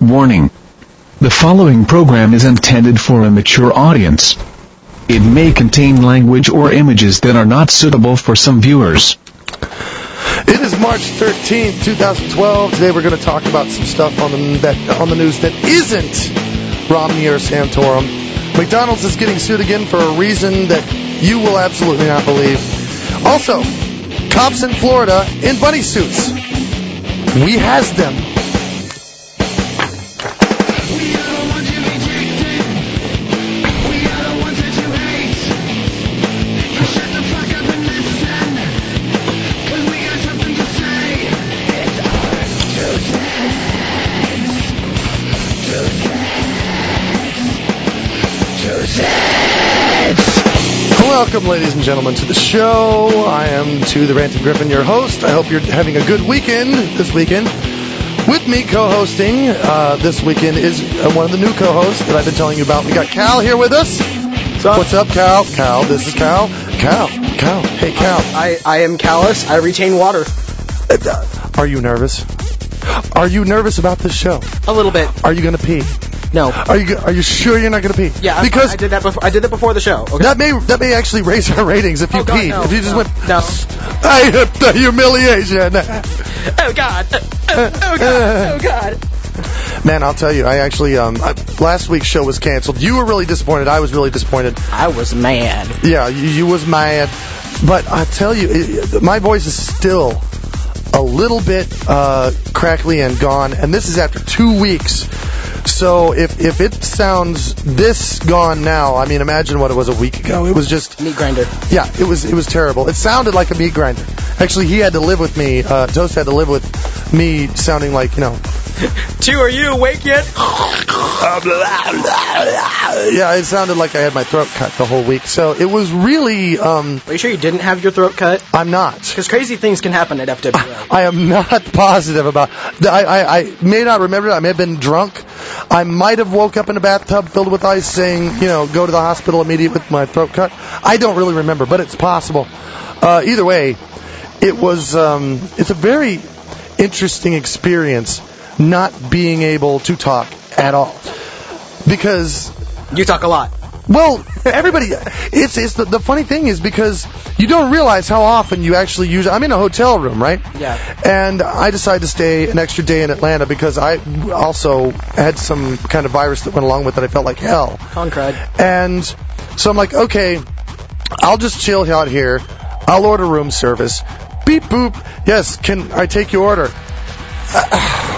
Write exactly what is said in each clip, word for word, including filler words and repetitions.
Warning. The following program is intended for a mature audience. It may contain language or images that are not suitable for some viewers. It is March thirteenth, twenty twelve. Today we're going to talk about some stuff on the, that, on the news that isn't Romney or Santorum. McDonald's is getting sued again for a reason that you will absolutely not believe. Also, cops in Florida in bunny suits. We has them. Welcome, ladies and gentlemen, to the show. I am To the Ranting Griffin, your host. I hope you're having a good weekend this weekend. With me co-hosting uh, this weekend is uh, one of the new co-hosts that I've been telling you about. We got Cal here with us. What's up? What's up, Cal? Cal, this is Cal. Cal, Cal. Hey, Cal. I, I am callous. I retain water. Are you nervous? Are you nervous about this show? A little bit. Are you going to pee? No. Are you Are you sure you're not going to pee? Yeah, because I, I did that before. I did that before the show. Okay. That may that may actually raise our ratings if you oh, God, peed. No, if you just no, went. No. I have the humiliation. Oh God. Oh, oh God. Oh God. Man, I'll tell you. I actually um I, last week's show was canceled. You were really disappointed. I was really disappointed. I was mad. Yeah, you, you was mad. But I tell you, it, my voice is still a little bit uh, crackly and gone, and this is after two weeks. So if if it sounds this gone now, I mean, imagine what it was a week ago. It was just meat grinder. Yeah, it was it was terrible. It sounded like a meat grinder. Actually, he had to live with me. Uh, Toast had to live with me sounding like, you know. Two, are you awake yet? Yeah, it sounded like I had my throat cut the whole week. So it was really. Um, Are you sure you didn't have your throat cut? I'm not. Because crazy things can happen at F W A. I, I am not positive about. I, I I may not remember it. I may have been drunk. I might have woke up in a bathtub filled with ice, saying, you know, go to the hospital immediately with my throat cut. I don't really remember, but it's possible. Uh, either way, it was. Um, it's a very interesting experience. Not being able to talk at all. Because... You talk a lot. Well, everybody... It's it's the, the funny thing is because you don't realize how often you actually use... I'm in a hotel room, right? Yeah. And I decided to stay an extra day in Atlanta because I also had some kind of virus that went along with it. I felt like hell. Con crud. And so I'm like, okay, I'll just chill out here. I'll order room service. Beep, boop. Yes, can I take your order? Uh,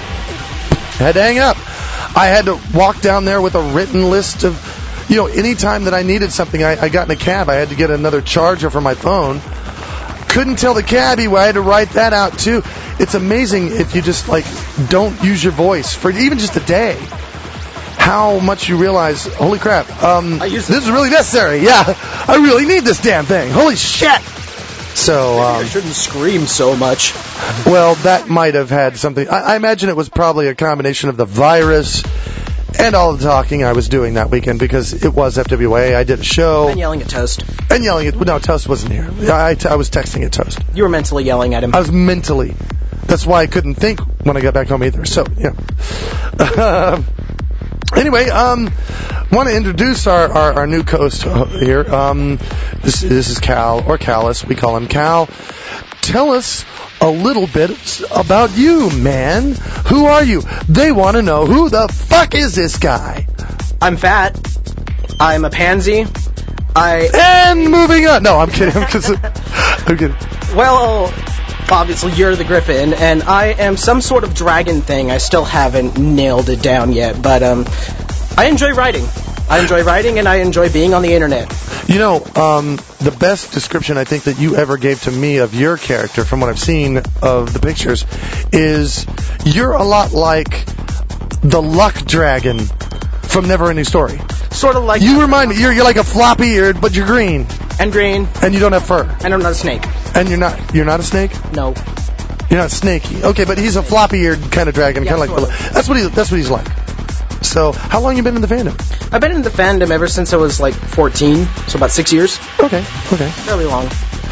I had to hang up. I had to walk down there with a written list of, you know, any time that I needed something, I, I got in a cab. I had to get another charger for my phone. Couldn't tell the cabbie. I had to write that out, too. It's amazing if you just, like, don't use your voice for even just a day. How much you realize, holy crap, um, I use this is really necessary. Yeah, I really need this damn thing. Holy shit. So, um, I shouldn't scream so much. Well, that might have had something. I, I imagine it was probably a combination of the virus and all the talking I was doing that weekend because it was F W A. I did a show. And yelling at Toast. And yelling at... No, Toast wasn't here. I, I, I was texting at Toast. You were mentally yelling at him. I was mentally. That's why I couldn't think when I got back home either. So, yeah. Uh, anyway, um... want to introduce our, our, our new co-host here. Um, this, this is Cal, or Callus. We call him Cal. Tell us a little bit about you, man. Who are you? They want to know, who the fuck is this guy? I'm fat. I'm a pansy. I... And moving on. No, I'm kidding. I'm, just, I'm kidding. Well... Obviously, you're the Griffin, and I am some sort of dragon thing. I still haven't nailed it down yet, but um, I enjoy writing. I enjoy writing, and I enjoy being on the internet. You know, um, the best description I think that you ever gave to me of your character, from what I've seen of the pictures, is you're a lot like the Luck Dragon from Neverending Story. Sort of like... You remind me, you're, you're like a floppy-eared, but you're green. And green. And you don't have fur. And I'm not a snake. And you're not you're not a snake? No. You're not snaky. Okay, but he's a floppy-eared kind of dragon, yeah, kind of like the, that's what he that's what he's like. So, how long have you been in the fandom? I've been in the fandom ever since I was like fourteen, so about six years. Okay, okay. Fairly long.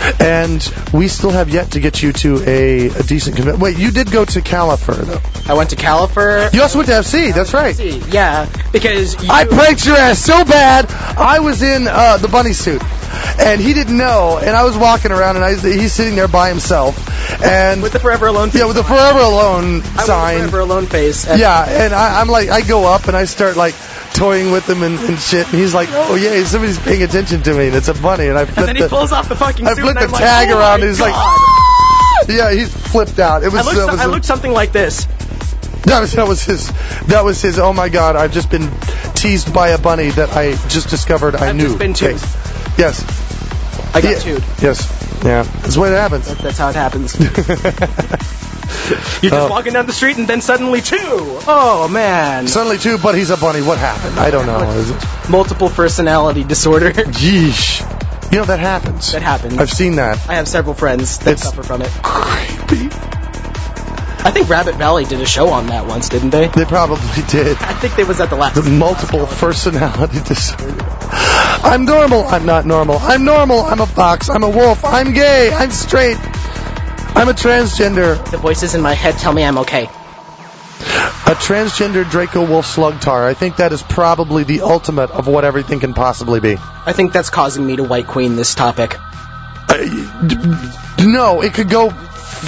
And we still have yet to get you to a, a decent convention. Wait, you did go to Califer, though. I went to Califer. You also went to F C, that's right. Yeah, because you... I pranked your ass so bad, I was in uh, the bunny suit. And he didn't know, and I was walking around, and I, he's sitting there by himself. And with the Forever Alone face. Yeah, with the Forever Alone I sign. Forever Alone face. And yeah, and I, I'm like, I go up, and I start, like, toying with him and, and shit, and he's like, oh, yeah, somebody's paying attention to me, and it's a bunny, and I flipped And then he the, pulls off the fucking I suit, flipped and the I'm tag like, oh around, my and he's God. like, ah! Yeah, he's flipped out. It was, I looked, that so, was I a- looked something like this. That was that was his. That was his. Oh my God! I've just been teased by a bunny that I just discovered I I've knew. just been tooed. Okay. Yes. I got Yeah. tooed. Yes. Yeah. That's the way it happens. That, that's how it happens. You're just Oh. walking down the street and then suddenly two. Oh man. Suddenly too, but he's a bunny. What happened? I don't know. Is it? Multiple personality disorder. Yeesh. You know that happens. That happens. I've seen that. I have several friends that It's- suffer from it. Creepy. I think Rabbit Valley did a show on that once, didn't they? They probably did. I think they was at the last. The multiple personality disorder. I'm normal. I'm not normal. I'm normal. I'm a fox. I'm a wolf. I'm gay. I'm straight. I'm a transgender. The voices in my head tell me I'm okay. A transgender Draco Wolf Slugtar. I think that is probably the ultimate of what everything can possibly be. I think that's causing me to white queen this topic. Uh, d- d- no, it could go...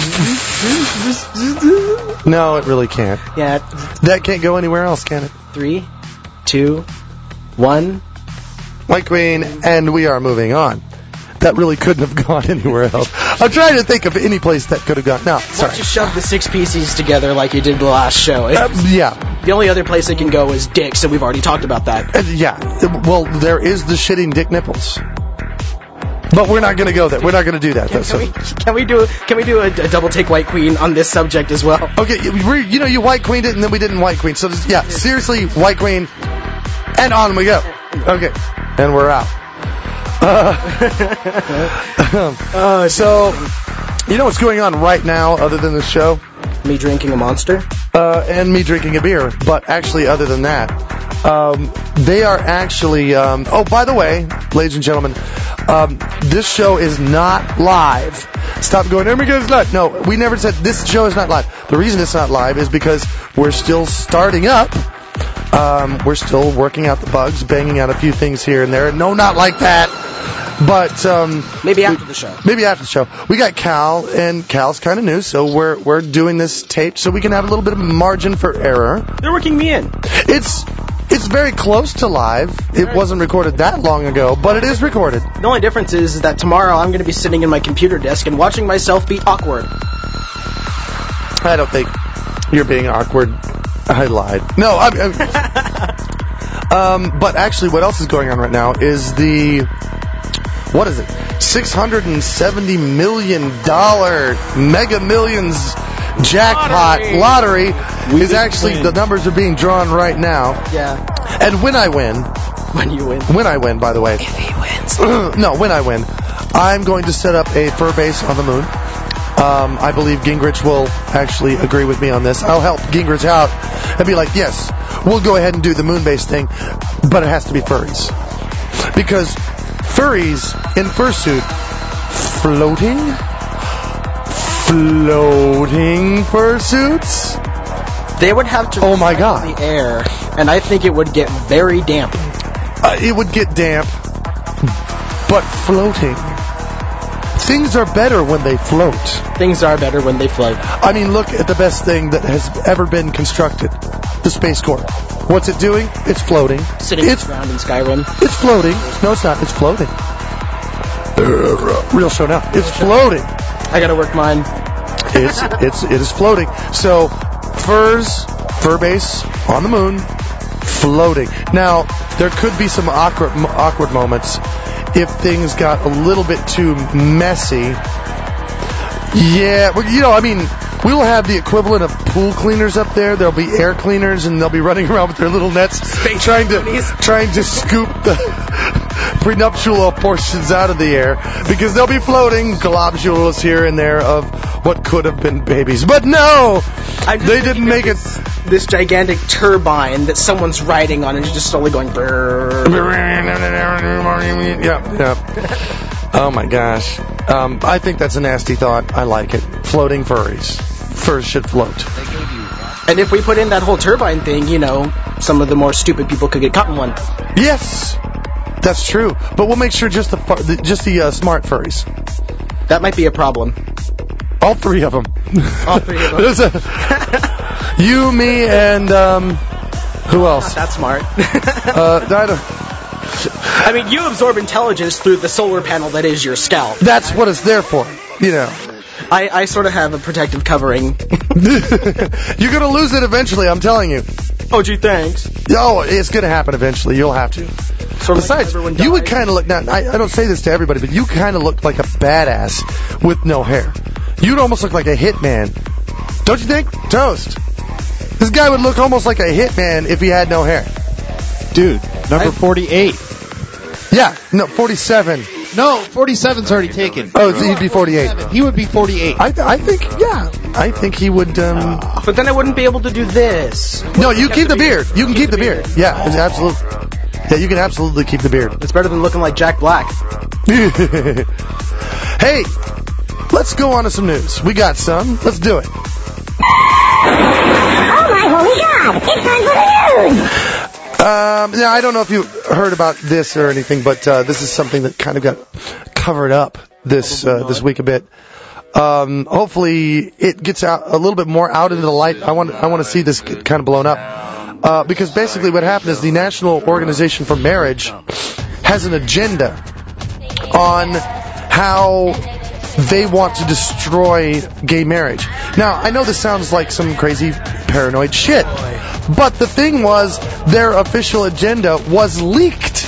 No, it really can't. Yeah. That can't go anywhere else, can it? Three, two, one. White Queen, and we are moving on. That really couldn't have gone anywhere else. I'm trying to think of any place that could have gone. No, sorry. Just shove the six pieces together like you did the last show. Uh, yeah. The only other place it can go is dick, so we've already talked about that. Uh, yeah. Well, there is the shitting dick nipples. But we're not going to go there. We're not going to do that. Can, That's can, we, can we do can we do a, a double take white queen on this subject as well? Okay, you, we- you know, you white queened it, and then we didn't white queen. So, this, yeah, seriously, white queen, and on we go. Okay, and we're out. Uh, Uh, so, you know what's going on right now other than this show? me drinking a Monster. Uh, and me drinking a beer. But actually, other than that, um, they are actually... Um, oh, by the way, ladies and gentlemen, um, this show is not live. Stop going, oh my God, it's not. No, we never said this show is not live. The reason it's not live is because we're still starting up. Um, we're still working out the bugs, banging out a few things here and there. No, not like that. But um, Maybe after the show. maybe after the show. We got Cal, and Cal's kind of new, so we're we're doing this tape so we can have a little bit of margin for error. They're working me in. It's it's very close to live. It wasn't recorded that long ago, but it is recorded. The only difference is that tomorrow I'm going to be sitting in my computer desk and watching myself be awkward. I don't think you're being awkward. I lied. No, I, I, um, but actually, what else is going on right now is the what is it? six hundred seventy million dollars Mega Millions jackpot lottery, Lottery. is actually win. the numbers are being drawn right now. Yeah. And when I win, When you win. when I win, by the way, If he wins. no, when I win, I'm going to set up a fur base on the moon. Um, I believe Gingrich will actually agree with me on this. I'll help Gingrich out and be like, yes, we'll go ahead and do the moon base thing, but it has to be furries. Because furries in fursuit, floating, floating fursuits, They would have to Oh my reflect God. the air, and I think it would get very damp. uh, it would get damp, but floating. Things are better when they float. Things are better when they float. I mean, look at the best thing that has ever been constructed, the Space Corps. What's it doing? It's floating. Sitting It's around in Skyrim. it's floating. No, it's not. It's floating. Real show now. It's floating. I gotta work mine. It's it's it is floating. So furs, fur base on the moon, floating. Now there could be some awkward awkward moments if things got a little bit too messy. Yeah, well, you know, I mean, we will have the equivalent of pool cleaners up there. There'll be air cleaners, and they'll be running around with their little nets, trying to trying to scoop the prenuptial portions out of the air, because they'll be floating globules here and there of what could have been babies. But no, I'm just they thinking didn't of make it. this, this gigantic turbine that someone's riding on and it's just slowly going brrrr. Yeah, yeah. Oh my gosh. Um, I think that's a nasty thought. I like it. Floating furries. Furs should float. And if we put in that whole turbine thing, you know, some of the more stupid people could get caught in one. Yes, that's true. But we'll make sure just the, fur- the just the uh, smart furries. That might be a problem. All three of them. All three of them. There's a, you, me, and um, who else? Not that smart. uh, I don't. I mean, you absorb intelligence through the solar panel that is your scalp. That's what it's there for, you know. I, I sort of have a protective covering. You're going to lose it eventually, I'm telling you. Oh, gee, thanks. Oh, it's going to happen eventually. You'll have to. Sort of Besides, like you would kind of look, now, I, I don't say this to everybody, but you kind of look like a badass with no hair. You'd almost look like a hitman. Don't you think? Toast. This guy would look almost like a hitman if he had no hair. Dude, number I, forty-eight. Yeah, no, forty-seven. No, forty-seven's already taken. Oh, so he'd be forty-eight. He would be forty-eight. I, th- I think, yeah. I think he would, um... But then I wouldn't be able to do this. No, you keep the beard. You can keep the beard. Yeah, it's absolutely. Yeah, you can absolutely keep the beard. It's better than looking like Jack Black. Hey, let's go on to some news. We got some. Let's do it. Oh my holy God! It's time for the news! Um, yeah, I don't know if you heard about this or anything, but uh, this is something that kind of got covered up this uh, this week a bit. Um, hopefully, it gets out a little bit more out into the light. I want I want to see this get kind of blown up uh, because basically what happened is the National Organization for Marriage has an agenda on how they want to destroy gay marriage. Now, I know this sounds like some crazy paranoid shit, but the thing was, their official agenda was leaked.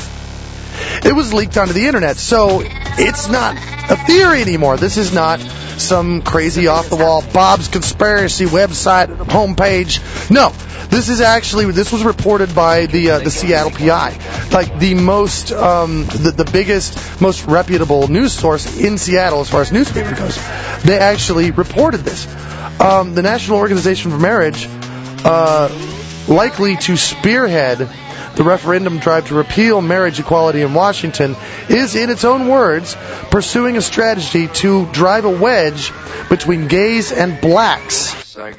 It was leaked onto the internet, so it's not a theory anymore. This is not some crazy off-the-wall Bob's Conspiracy website homepage. No, this is actually, this was reported by the uh, the Seattle P I, like the most, um, the, the biggest, most reputable news source in Seattle as far as newspaper goes. They actually reported this. Um, the National Organization for Marriage, uh, likely to spearhead the referendum drive to repeal marriage equality in Washington, is, in its own words, pursuing a strategy to drive a wedge between gays and blacks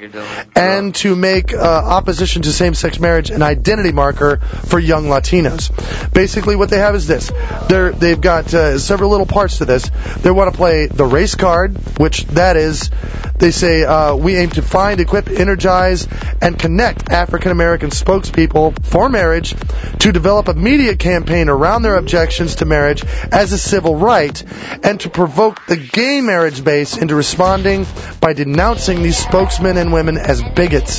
and to make uh, opposition to same-sex marriage an identity marker for young Latinos. Basically, what they have is this. They're, they've got uh, several little parts to this. They want to play the race card, which that is, they say, uh, we aim to find, equip, energize, and connect African-American spokespeople for marriage to develop a media campaign around their objections to marriage as a civil right and to provoke the gay marriage base into responding by denouncing these spokesmen and women as bigots.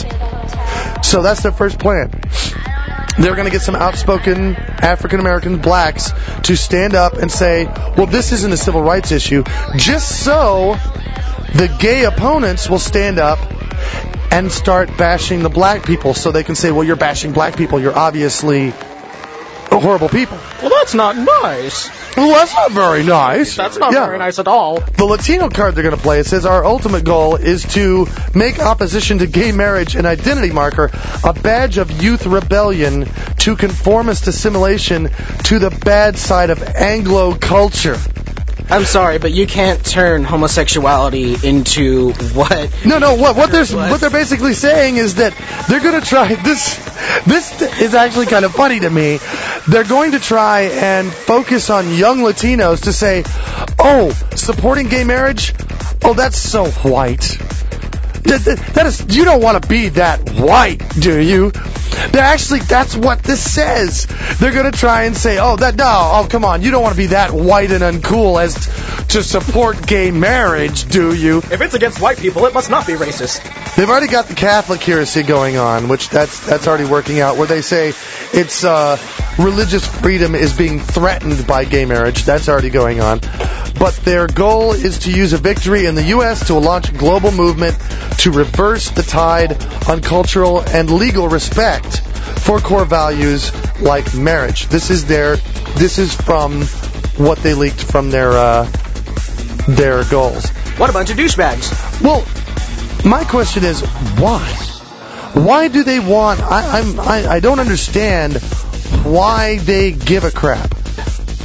So that's their first plan. They're going to get some outspoken African-American blacks to stand up and say, well, this isn't a civil rights issue, just so the gay opponents will stand up and start bashing the black people so they can say, well, you're bashing black people, you're obviously horrible people. Well, that's not nice. Well, that's not very nice. That's not yeah. very nice at all. The Latino card they're going to play, it says, our ultimate goal is to make opposition to gay marriage an identity marker, a badge of youth rebellion to conformist assimilation to the bad side of Anglo culture. I'm sorry, but you can't turn homosexuality into what? No, no. What what they're what they're basically saying is that they're going to try this. This is actually kind of funny to me. They're going to try and focus on young Latinos to say, "Oh, supporting gay marriage? Oh, that's so white. That, that, that is, you don't want to be that white, do you?" They're actually, that's what this says. They're going to try and say, oh, that, no, oh, come on, you don't want to be that white and uncool as to support gay marriage, do you? If it's against white people, it must not be racist. They've already got the Catholic heresy going on, which that's that's already working out, where they say it's uh, religious freedom is being threatened by gay marriage. That's already going on. But their goal is to use a victory in the U S to launch a global movement to reverse the tide on cultural and legal respect for core values like marriage. This is their, this is from what they leaked from their uh, their goals. What a bunch of douchebags. Well, my question is, why? Why do they want? I, I'm I, I don't understand why they give a crap.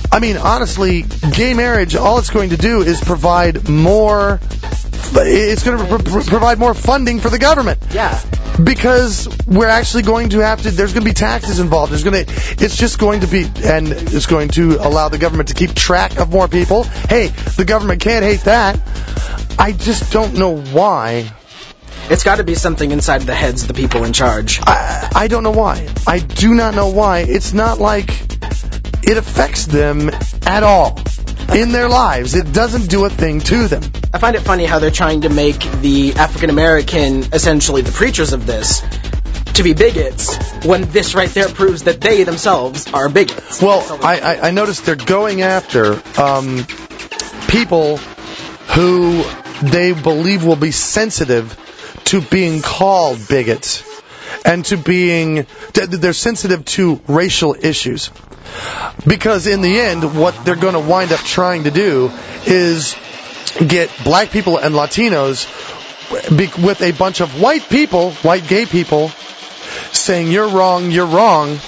I mean, honestly, gay marriage, all it's going to do is provide more, it's going to pro- provide more funding for the government. Yeah. Because we're actually going to have to, there's going to be taxes involved. There's going to, it's just going to be, and it's going to allow the government to keep track of more people. Hey, the government can't hate that. I just don't know why. It's got to be something inside the heads of the people in charge. I, I don't know why. I do not know why. It's not like it affects them at all in their lives. It doesn't do a thing to them. I find it funny how they're trying to make the African American essentially the preachers of this to be bigots when this right there proves that they themselves are bigots. Well, I, I, I noticed they're going after um, people who they believe will be sensitive to being called bigots and to being, they're sensitive to racial issues. Because in the end, what they're going to wind up trying to do is get black people and Latinos with a bunch of white people, white gay people, saying you're wrong, you're wrong.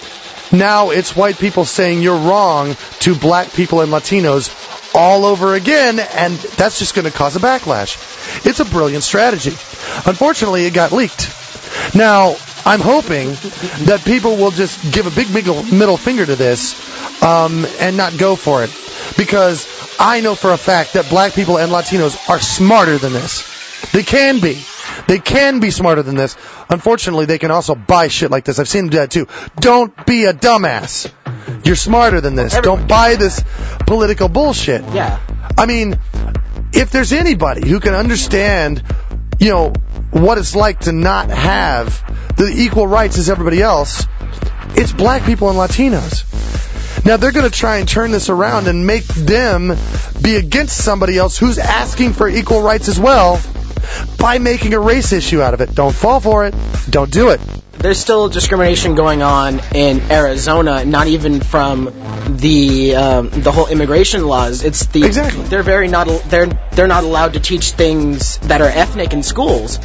Now it's white people saying you're wrong to black people and Latinos all over again, and that's just going to cause a backlash. It's a brilliant strategy. Unfortunately, it got leaked. Now, I'm hoping that people will just give a big middle, middle finger to this um, and not go for it. Because I know for a fact that black people and Latinos are smarter than this. They can be. They can be smarter than this. Unfortunately, they can also buy shit like this. I've seen them do that too. Don't be a dumbass. You're smarter than this. Everybody. Don't buy this political bullshit. Yeah. I mean, if there's anybody who can understand, you know, what it's like to not have the equal rights as everybody else, it's black people and Latinos. Now, they're going to try and turn this around and make them be against somebody else who's asking for equal rights as well by making a race issue out of it. Don't fall for it. Don't do it. There's still discrimination going on in Arizona, not even from the um, the whole immigration laws. It's the Exactly. They're very not they're they're not allowed to teach things that are ethnic in schools.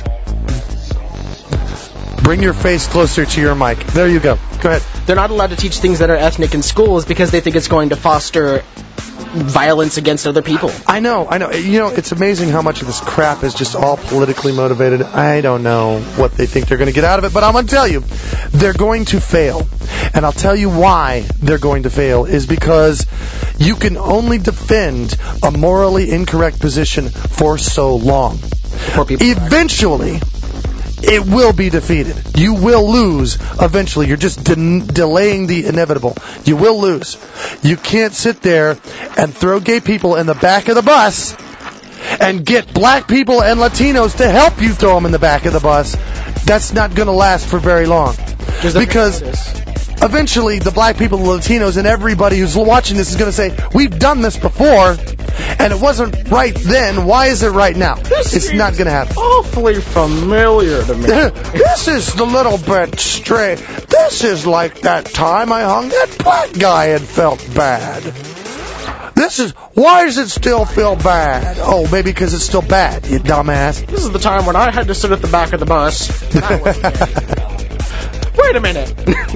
Bring your face closer to your mic. There you go. Go ahead. They're not allowed to teach things that are ethnic in schools because they think it's going to foster violence against other people. I know, I know. You know, it's amazing how much of this crap is just all politically motivated. I don't know what they think they're going to get out of it, but I'm going to tell you, they're going to fail. And I'll tell you why they're going to fail is because you can only defend a morally incorrect position for so long. Poor people. Eventually, it will be defeated. You will lose eventually. You're just de- delaying the inevitable. You will lose. You can't sit there and throw gay people in the back of the bus and get black people and Latinos to help you throw them in the back of the bus. That's not going to last for very long. Because eventually the black people, the Latinos, and everybody who's watching this is going to say, we've done this before, and it wasn't right then. Why is it right now? This it's not going to happen. Awfully familiar to me. This is a little bit strange. This is like that time I hung that black guy and felt bad. This is, why does it still feel bad? Oh, maybe because it's still bad, you dumbass. This is the time when I had to sit at the back of the bus. That wasn't Wait a minute.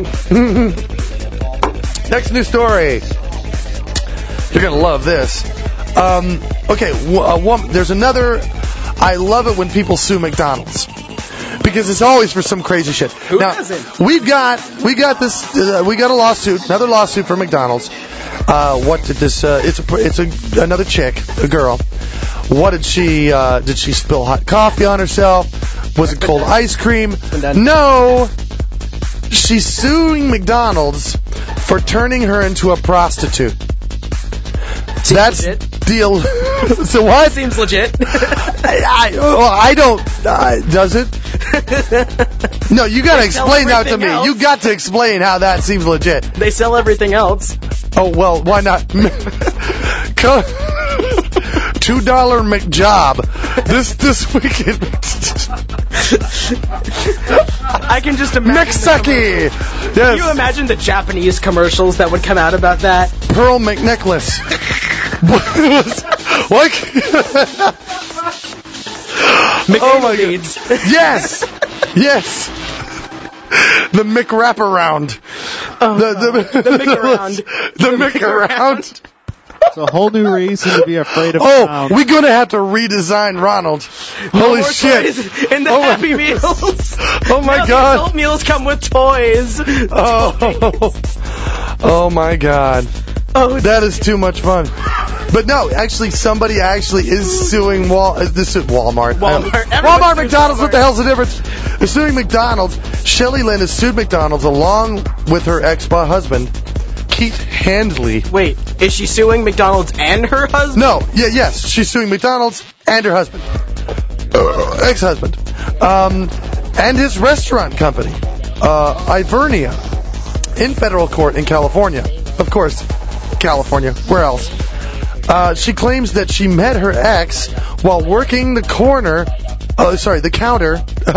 Next news story. You're going to love this. Um, okay, w- uh, one, there's another. I love it when people sue McDonald's because it's always for some crazy shit. Who now, doesn't? We've got we got this. Uh, we got a lawsuit, another lawsuit for McDonald's. Uh, what did this? Uh, it's a it's a another chick, a girl. What did she? Uh, did she spill hot coffee on herself? Was it cold ice cream? No. She's suing McDonald's for turning her into a prostitute. Seems That's legit. deal. So what? Seems legit. I, I, well, I don't. Uh, does it? No, you got to They sell explain that to everything me. else. You got to explain how that seems legit. They sell everything else. Oh well, why not? Co- Two dollar McJob. This this weekend. I can just imagine. McSucky. Can Yes. you imagine the Japanese commercials that would come out about that? Pearl McNecklace. What? Oh my God. McAnal Yes. Yes. The McWraparound. Oh, the, no. the, The Mick around. The Mick around. It's a whole new reason to be afraid of Oh, clowns. we're gonna have to redesign Ronald. Holy More shit! toys in the Oh my- Happy Meals. Oh my Now the god! adult meals come with toys. Oh, oh my god! Oh, That is too much fun. But no, actually, somebody actually is suing Wal. Uh, this is Walmart. Walmart. Uh, Everyone Walmart, sues McDonald's. What the Walmart. hell's the difference? They're suing McDonald's. Shelley Lynn has sued McDonald's along with her ex-husband, Keith Handley. wait, is she suing McDonald's and her husband? No, yeah, yes, she's suing McDonald's and her husband, uh, ex-husband, um, and his restaurant company, uh, Ivernia, in federal court in California. Of course, California. Where else? Uh, she claims that she met her ex while working the corner. Oh, sorry, the counter.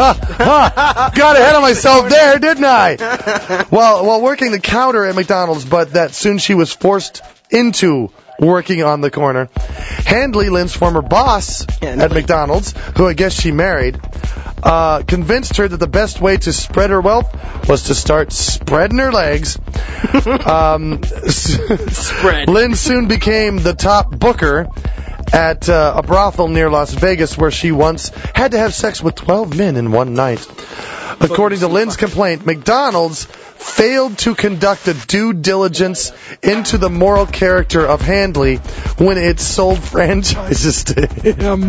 Got ahead of myself there, didn't I? While while working the counter at McDonald's, but that soon she was forced into working on the corner. Handley, Lynn's former boss at McDonald's, who I guess she married, uh, convinced her that the best way to spread her wealth was to start spreading her legs. Um, Spread. Lynn soon became the top booker at uh, a brothel near Las Vegas, where she once had to have sex with twelve men in one night. According to Lynn's complaint, McDonald's failed to conduct a due diligence into the moral character of Handley when it sold franchises to him.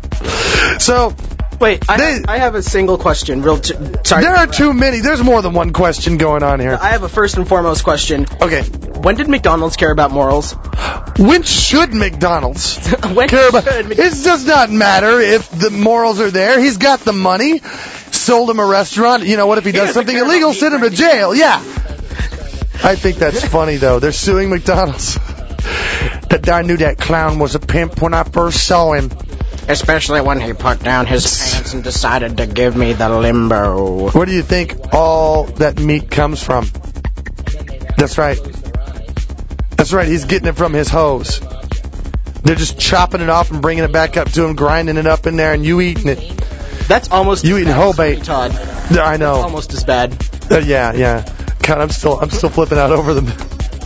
So, Wait, I, They- have, I have a single question. Real, t- sorry. there are too many. There's more than one question going on here. I have a first and foremost question. Okay. When did McDonald's care about morals? When should McDonald's When care about? should Mc- It does not matter if the morals are there. He's got the money. Sold him a restaurant. You know what? If he does doesn't something care illegal, about send him to meat, jail. Yeah. I think that's funny though. They're suing McDonald's. That I knew that clown was a pimp when I first saw him. Especially when he put down his pants and decided to give me the limbo. Where do you think all that meat comes from? That's right. That's right. He's getting it from his hose. They're just chopping it off and bringing it back up to him, grinding it up in there, and you eating it. That's almost You as eating bad as Hobate. Sweeney Todd. Yeah, I know. Almost as bad. Uh, yeah, yeah. God, I'm still, I'm still flipping out over them.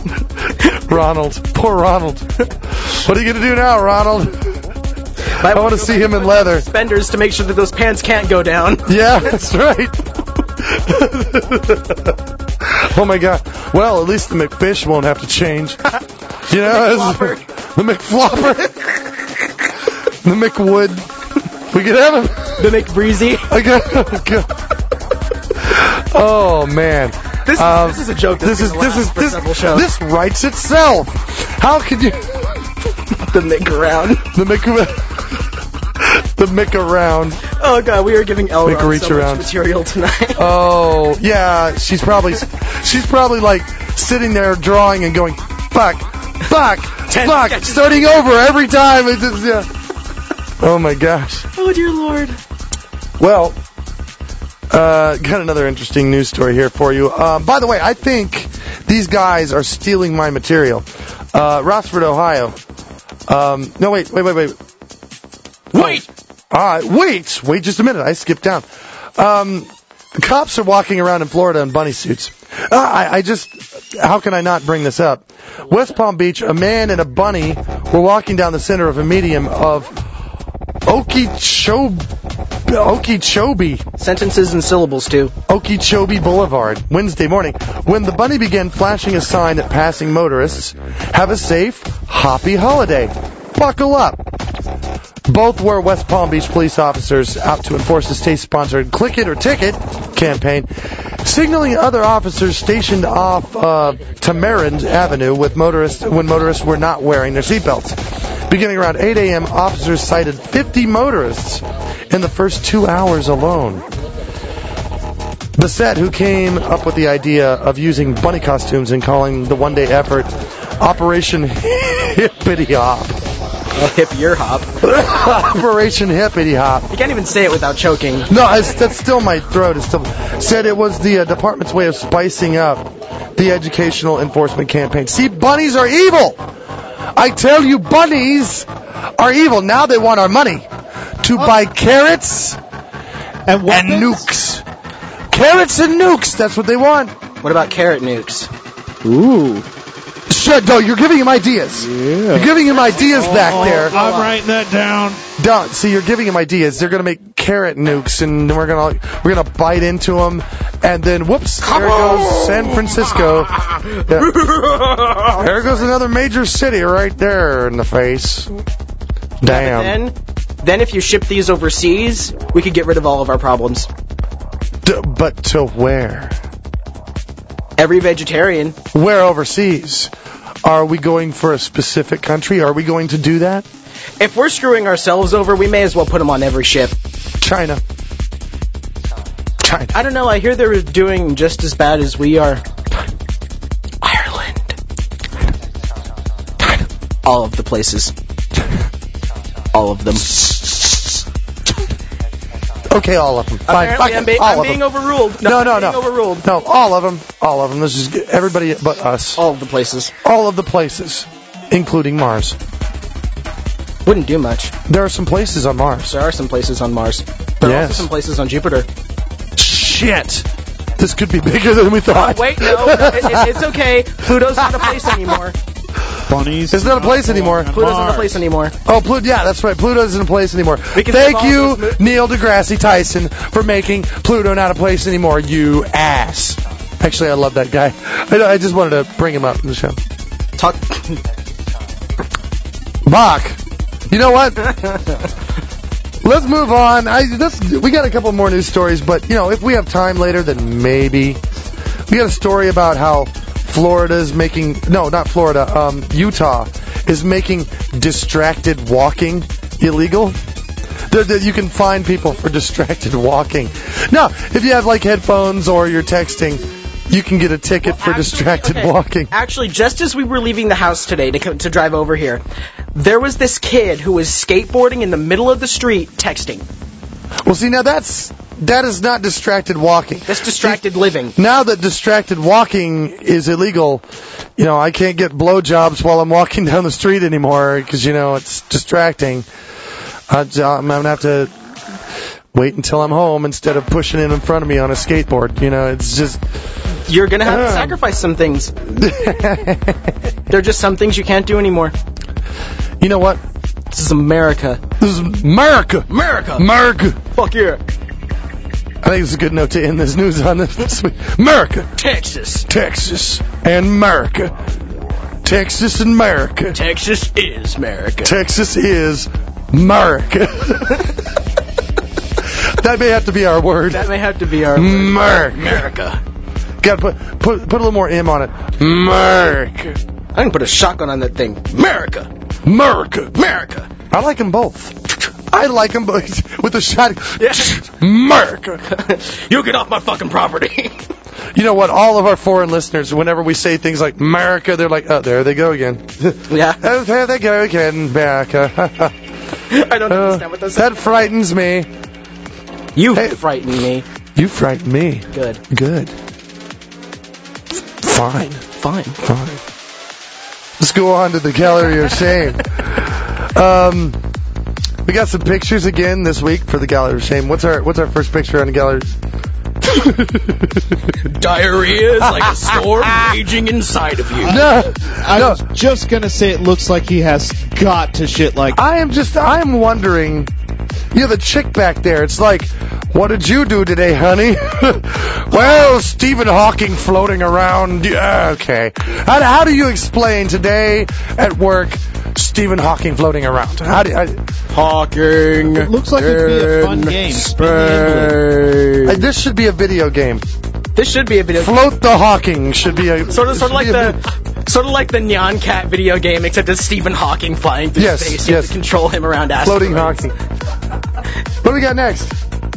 Ronald, poor Ronald. What are you gonna do now, Ronald? I want to see him in leather. Suspenders to make sure that those pants can't go down. Yeah, that's right. Oh my God. Well, at least the McFish won't have to change. You know, McFlopper. the McFlopper, the McWood. We could have him. The McBreezy. I got. Oh man. This, Um, this is a joke. That's This is gonna this last is for this several shows. this writes itself. How could you The Mick around. the Mick the Mick around? Oh god, we are giving Elron Mick reach so around. much material tonight. Oh yeah, she's probably she's probably like sitting there drawing and going fuck, fuck, Ten fuck, sketches. starting over every time. It's just, yeah. Oh my gosh. Oh dear lord. Well, uh, got another interesting news story here for you. Um, by the way, I think these guys are stealing my material. Uh, Rossford, Ohio. Um, no, wait, wait, wait, wait. Wait! Uh, wait, wait just a minute. I skipped down. Um, the cops are walking around in Florida in bunny suits. Uh, I, I just, how can I not bring this up? West Palm Beach, a man and a bunny were walking down the center of a medium of Okeechobee, Okeechobee, Sentences and syllables too. Okeechobee Boulevard, Wednesday morning, when the bunny began flashing a sign that passing motorists have a safe, happy holiday. Buckle up. Both were West Palm Beach police officers out to enforce the state-sponsored Click It or Ticket campaign, signaling other officers stationed off uh, Tamarind Avenue with motorists when motorists were not wearing their seatbelts. Beginning around eight a.m., officers cited fifty motorists in the first two hours alone. Bassett, who came up with the idea of using bunny costumes and calling the one-day effort Operation Hippity Hop. Well, hip your hop. Operation Hippity Hop. You can't even say it without choking. No, it's, that's still my throat. Is still said it was the uh, department's way of spicing up the educational enforcement campaign. See, bunnies are evil. I tell you, bunnies are evil. Now they want our money to buy carrots And, and nukes. Carrots and nukes. That's what they want. What about carrot nukes? Ooh. Shut, no, you're giving him ideas. Yeah. You're giving him ideas back there. I'm writing that down. Don't, see, you're giving him ideas. They're gonna make carrot nukes, and we're gonna we're gonna bite into them, and then whoops, there goes San Francisco. Yeah. There goes another major city right there in the face. Damn. Then, then if you ship these overseas, we could get rid of all of our problems. D- but to where? Every vegetarian. Where overseas? Are we going for a specific country? Are we going to do that? If we're screwing ourselves over, we may as well put them on every ship. China. China. I don't know, I hear they're doing just as bad as we are. Ireland. All of the places. All of them. Okay, all of them. Fine. Apparently, Okay, I'm, be- all I'm of being them. overruled. No, I'm no, being no. overruled. No, all of them. All of them. This is everybody but us. All of the places. All of the places, including Mars. Wouldn't do much. There are some places on Mars. There are some places on Mars. There are Yes. also some places on Jupiter. Shit. This could be bigger than we thought. Wait, no, it, it, it's okay. Pluto's not a place anymore. Bunnies. It's not a place anymore. Pluto's not a place anymore. Oh, Pluto, yeah, that's right. Pluto isn't a place anymore. We can Thank save all you, those mo- Neil deGrasse Tyson, for making Pluto not a place anymore, you ass. Actually, I love that guy. I, I just wanted to bring him up in the show. Talk. Bach. You know what? Let's move on. I, this, we got a couple more news stories, but, you know, if we have time later, then maybe. We got a story about how Florida's making, no, not Florida, um, Utah is making distracted walking illegal. There, there, you can fine people for distracted walking. Now, if you have, like, headphones or you're texting, you can get a ticket for Actually, distracted okay. walking. Actually, just as we were leaving the house today to co- to drive over here, there was this kid who was skateboarding in the middle of the street texting. Well, see, now that's, that is not distracted walking. That's distracted living. Now that distracted walking is illegal, you know, I can't get blowjobs while I'm walking down the street anymore because, you know, it's distracting. I, I'm going to have to wait until I'm home instead of pushing it in front of me on a skateboard. You know, it's just... You're going to have to Uh. sacrifice some things. There are just some things you can't do anymore. You know what? This is America. This is America. America! America. Fuck yeah. I think it's a good note to end this news on this, this week. America. Texas. Texas and America. Texas and America. Texas is America. Texas is America. That may have to be our word. That may have to be our America. America. Got to put, put put a little more M on it. America. I can put a shotgun on that thing. America. America. America. I like them both. I like them both with the shot. Yeah. America. You get off my fucking property. You know what? All of our foreign listeners, whenever we say things like America, they're like, oh, there they go again. Yeah. Oh, there they go again, America. I don't Uh, understand what that's. that frightens me. You Hey. frighten me. You frighten me. Good. Good. Fine. Fine. Fine. Let's go on to the Gallery of Shame. Um, we got some pictures again this week for the Gallery of Shame. What's our What's our first picture on the Gallery? Diarrhea is like a storm raging inside of you. No, I no. was just gonna say it looks like he has got to shit like. I am just. I am wondering. You have a chick back there. It's like, what did you do today, honey? Well, Stephen Hawking floating around. Yeah, okay. How, how do you explain today at work Stephen Hawking floating around? How do I, Hawking. It looks like it'd be a fun game. I, this should be a video game. This should be a video. Float the Hawking should be a Sort of, sort of like should be a the, sort of like the Nyan Cat video game, except it's Stephen Hawking flying through Yes, space. You yes. have to control him around floating asteroids. Hawking. What do we got next?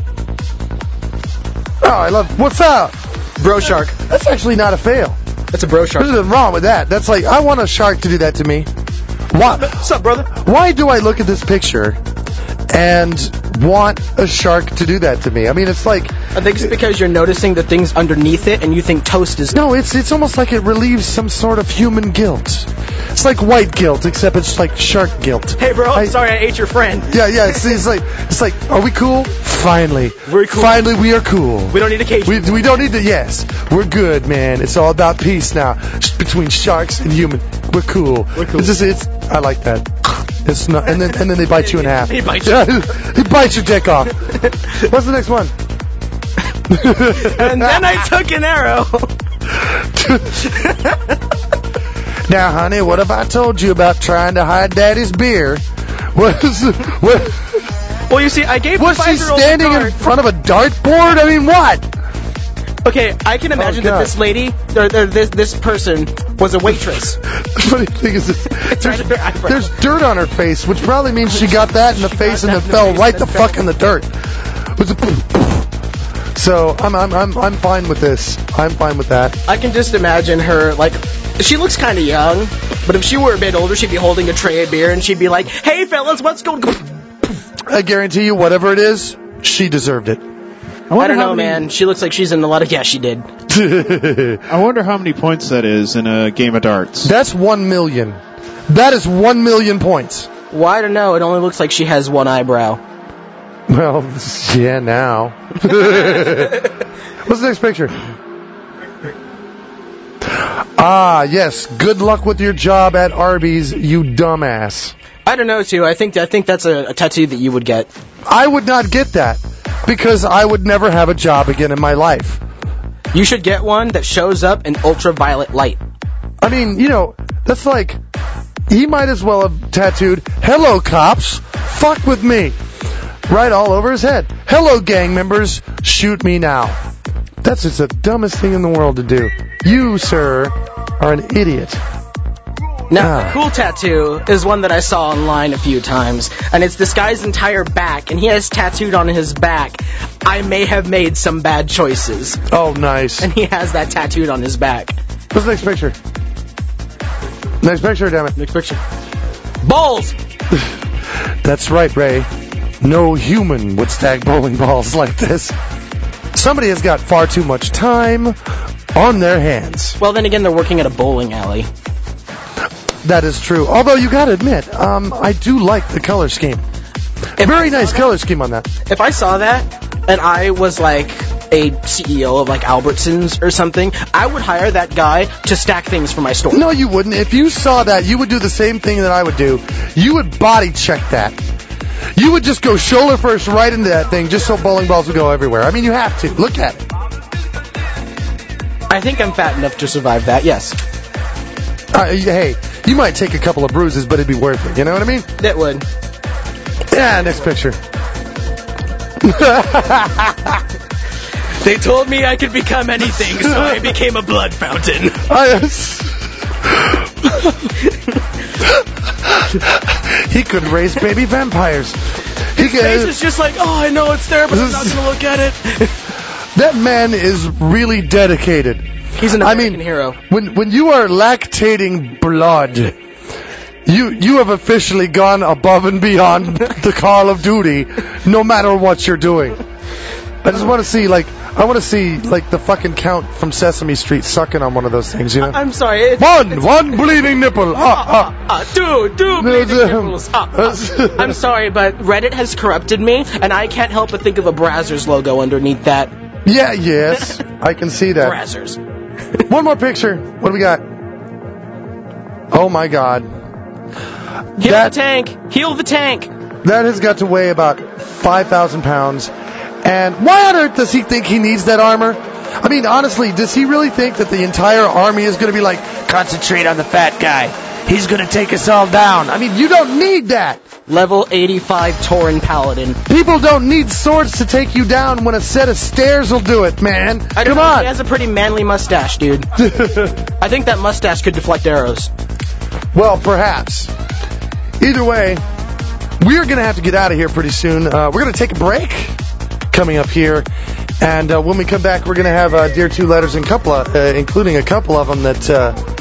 Oh, I love. What's up? Bro shark. That's actually not a fail. That's a bro shark. There's nothing wrong with that. That's like, I want a shark to do that to me. Why? What's up, brother? Why do I look at this picture and want a shark to do that to me. I mean, it's like... I think it's because you're noticing the things underneath it and you think toast is... No, it's it's almost like it relieves some sort of human guilt. It's like white guilt, except it's like shark guilt. Hey, bro, I'm I- sorry I ate your friend. Yeah, yeah, it's, it's like, it's like, are we cool? Finally. We're cool. Finally, we are cool. We don't need a cage. We, we don't need to, yes. We're good, man. It's all about peace now. Sh- Between sharks and human. We're cool. We're cool. It's just, it's, I like that. It's not, and then, and then they bite you in half. He bites you. Yeah, he bites your dick off. What's the next one? And then I took an arrow. Now, honey, what have I told you about trying to hide Daddy's beer? What is, what, Well, you see, I gave was the she five-year-old standing a in card. front of a dartboard? I mean, what? Okay, I can imagine Oh, that God. this lady, or, or this this person, was a waitress. The funny thing is, this, there's, right under her eyebrow. there's dirt on her face, which probably means she got that in the She face got and that it in the fell face right and the then fell. fuck in the dirt. It was a so I'm I'm I'm I'm fine with this. I'm fine with that. I can just imagine her, like, she looks kind of young, but if she were a bit older, she'd be holding a tray of beer and she'd be like, "Hey, fellas, what's going on?" I guarantee you, whatever it is, she deserved it. I, I wonder don't how know, many, man. She looks like she's in a lot of... Yeah, she did. I wonder how many points that is in a game of darts. That's one million. That is one million points. Well, I don't know. It only looks like she has one eyebrow. Well, yeah, now. What's the next picture? Ah, yes. Good luck with your job at Arby's, you dumbass. I don't know, too. I think I think that's a, a tattoo that you would get. I would not get that because I would never have a job again in my life. You should get one that shows up in ultraviolet light. I mean, you know, that's like, he might as well have tattooed, "Hello, cops, fuck with me," right all over his head. "Hello, gang members, shoot me now." That's just the dumbest thing in the world to do. You, sir, are an idiot. Now, Ah. the cool tattoo is one that I saw online a few times, and it's this guy's entire back, and he has tattooed on his back, "I may have made some bad choices," Oh, nice. and he has that tattooed on his back. What's the next picture? Next picture, damn it. Next picture. Balls! That's right, Ray. No human would stack bowling balls like this. Somebody has got far too much time on their hands. Well, then again, they're working at a bowling alley. That is true. Although you gotta admit, um, I do like the color scheme. If Very I saw nice that- color scheme on that. If I saw that, and I was like a C E O of like Albertsons or something, I would hire that guy to stack things for my store. No, you wouldn't. If you saw that, you would do the same thing that I would do. You would body check that. You would just go shoulder first right into that thing just so bowling balls would go everywhere. I mean, you have to. Look at it. I think I'm fat enough to survive that, yes. Uh, hey, you might take a couple of bruises, but it'd be worth it. You know what I mean? That would. Yeah, next picture. They told me I could become anything, so I became a blood fountain. I, he could raise baby vampires. He His face could, is just like, oh, I know it's there, but I'm not going to look at it. that man is really dedicated. He's an I American mean, hero. When when you are lactating blood, you you have officially gone above and beyond the call of duty, no matter what you're doing. I just want to see like I want to see like the fucking Count from Sesame Street sucking on one of those things, you know? I'm sorry. It's, One, one bleeding nipple. Ah, ah. Uh, two, two No, bleeding the- nipples. Uh, uh. I'm sorry, but Reddit has corrupted me, and I can't help but think of a Brazzers logo underneath that. Yeah, yes, I can see that. Brazzers. One more picture. What do we got? Oh my God, Heal That- the tank. Heal the tank. that has got to weigh about five thousand pounds. And why on earth does he think he needs that armor? I mean, honestly, does he really think that the entire army is going to be like, concentrate on the fat guy. He's going to take us all down. I mean, you don't need that. Level eighty-five Tauren Paladin. People don't need swords to take you down when a set of stairs will do it, man. I don't Come know, on. He has a pretty manly mustache, dude. I think that mustache could deflect arrows. Well, perhaps. Either way, we're going to have to get out of here pretty soon. Uh, we're going to take a break coming up here. And uh, when we come back, we're going to have uh, Dear Two Letters, and couple of, uh, including a couple of them that uh,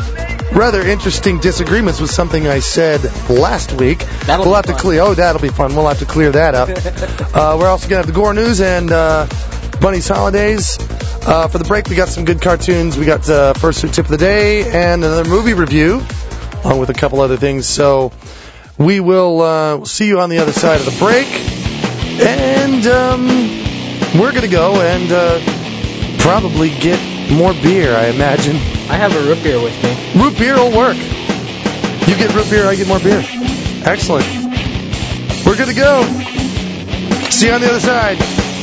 rather interesting disagreements with something I said last week. That'll we'll be have to fun. clear. Oh, that'll be fun. We'll have to clear that up. uh, we're also gonna have the Gore News and uh, Bunny's Holidays. Uh, for the break, we got some good cartoons. We got uh, First Tip of the Day and another movie review, along with a couple other things. So we will uh, see you on the other side of the break. And um, we're going to go and uh, probably get more beer, I imagine. I have a root beer with me. Root beer will work. You get root beer, I get more beer. Excellent. We're good to go. See you on the other side.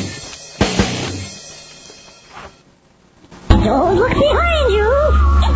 Don't look behind you. It's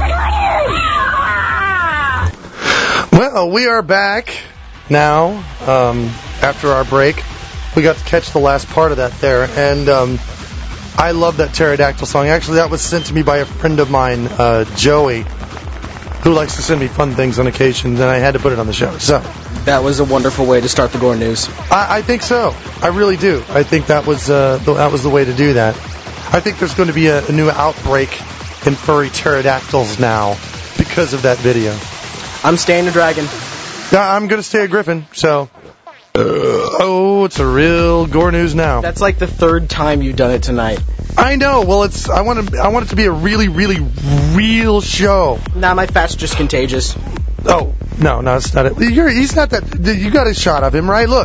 the Gore News. Well, we are back now um, after our break. We got to catch the last part of that there, and um, I love that pterodactyl song. Actually, that was sent to me by a friend of mine, uh, Joey, who likes to send me fun things on occasion, and I had to put it on the show. So That was a wonderful way to start the Gore News. I, I think so. I really do. I think that was uh, the, that was the way to do that. I think there's going to be a, a new outbreak in furry pterodactyls now because of that video. I'm staying a dragon. Now, I'm going to stay a griffin, so... Uh, oh, it's a real Gore News now. That's like the third time you've done it tonight. I know. Well, it's I want to I want it to be a really, really, real show. Nah, my fat's just contagious. Oh, no, no, it's not it. You're, he's not that... You got a shot of him, right? Look.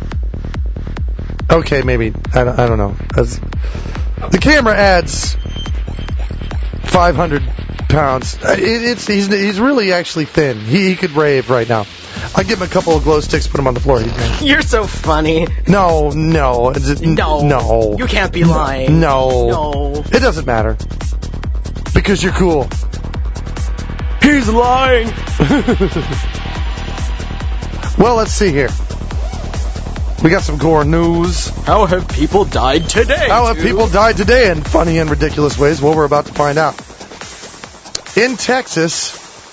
Okay, maybe. I don't, I don't know. That's, the camera adds five hundred pounds. It, it's he's he's really actually thin. He, he could rave right now. I'd give him a couple of glow sticks, put him on the floor. You're so funny. No, no. It's- No. No. You can't be lying. No. No. It doesn't matter. Because you're cool. He's lying. Well, let's see here. We got some Gore News. How have people died today? How have dude? people died today in funny and ridiculous ways? Well, we're about to find out. In Texas...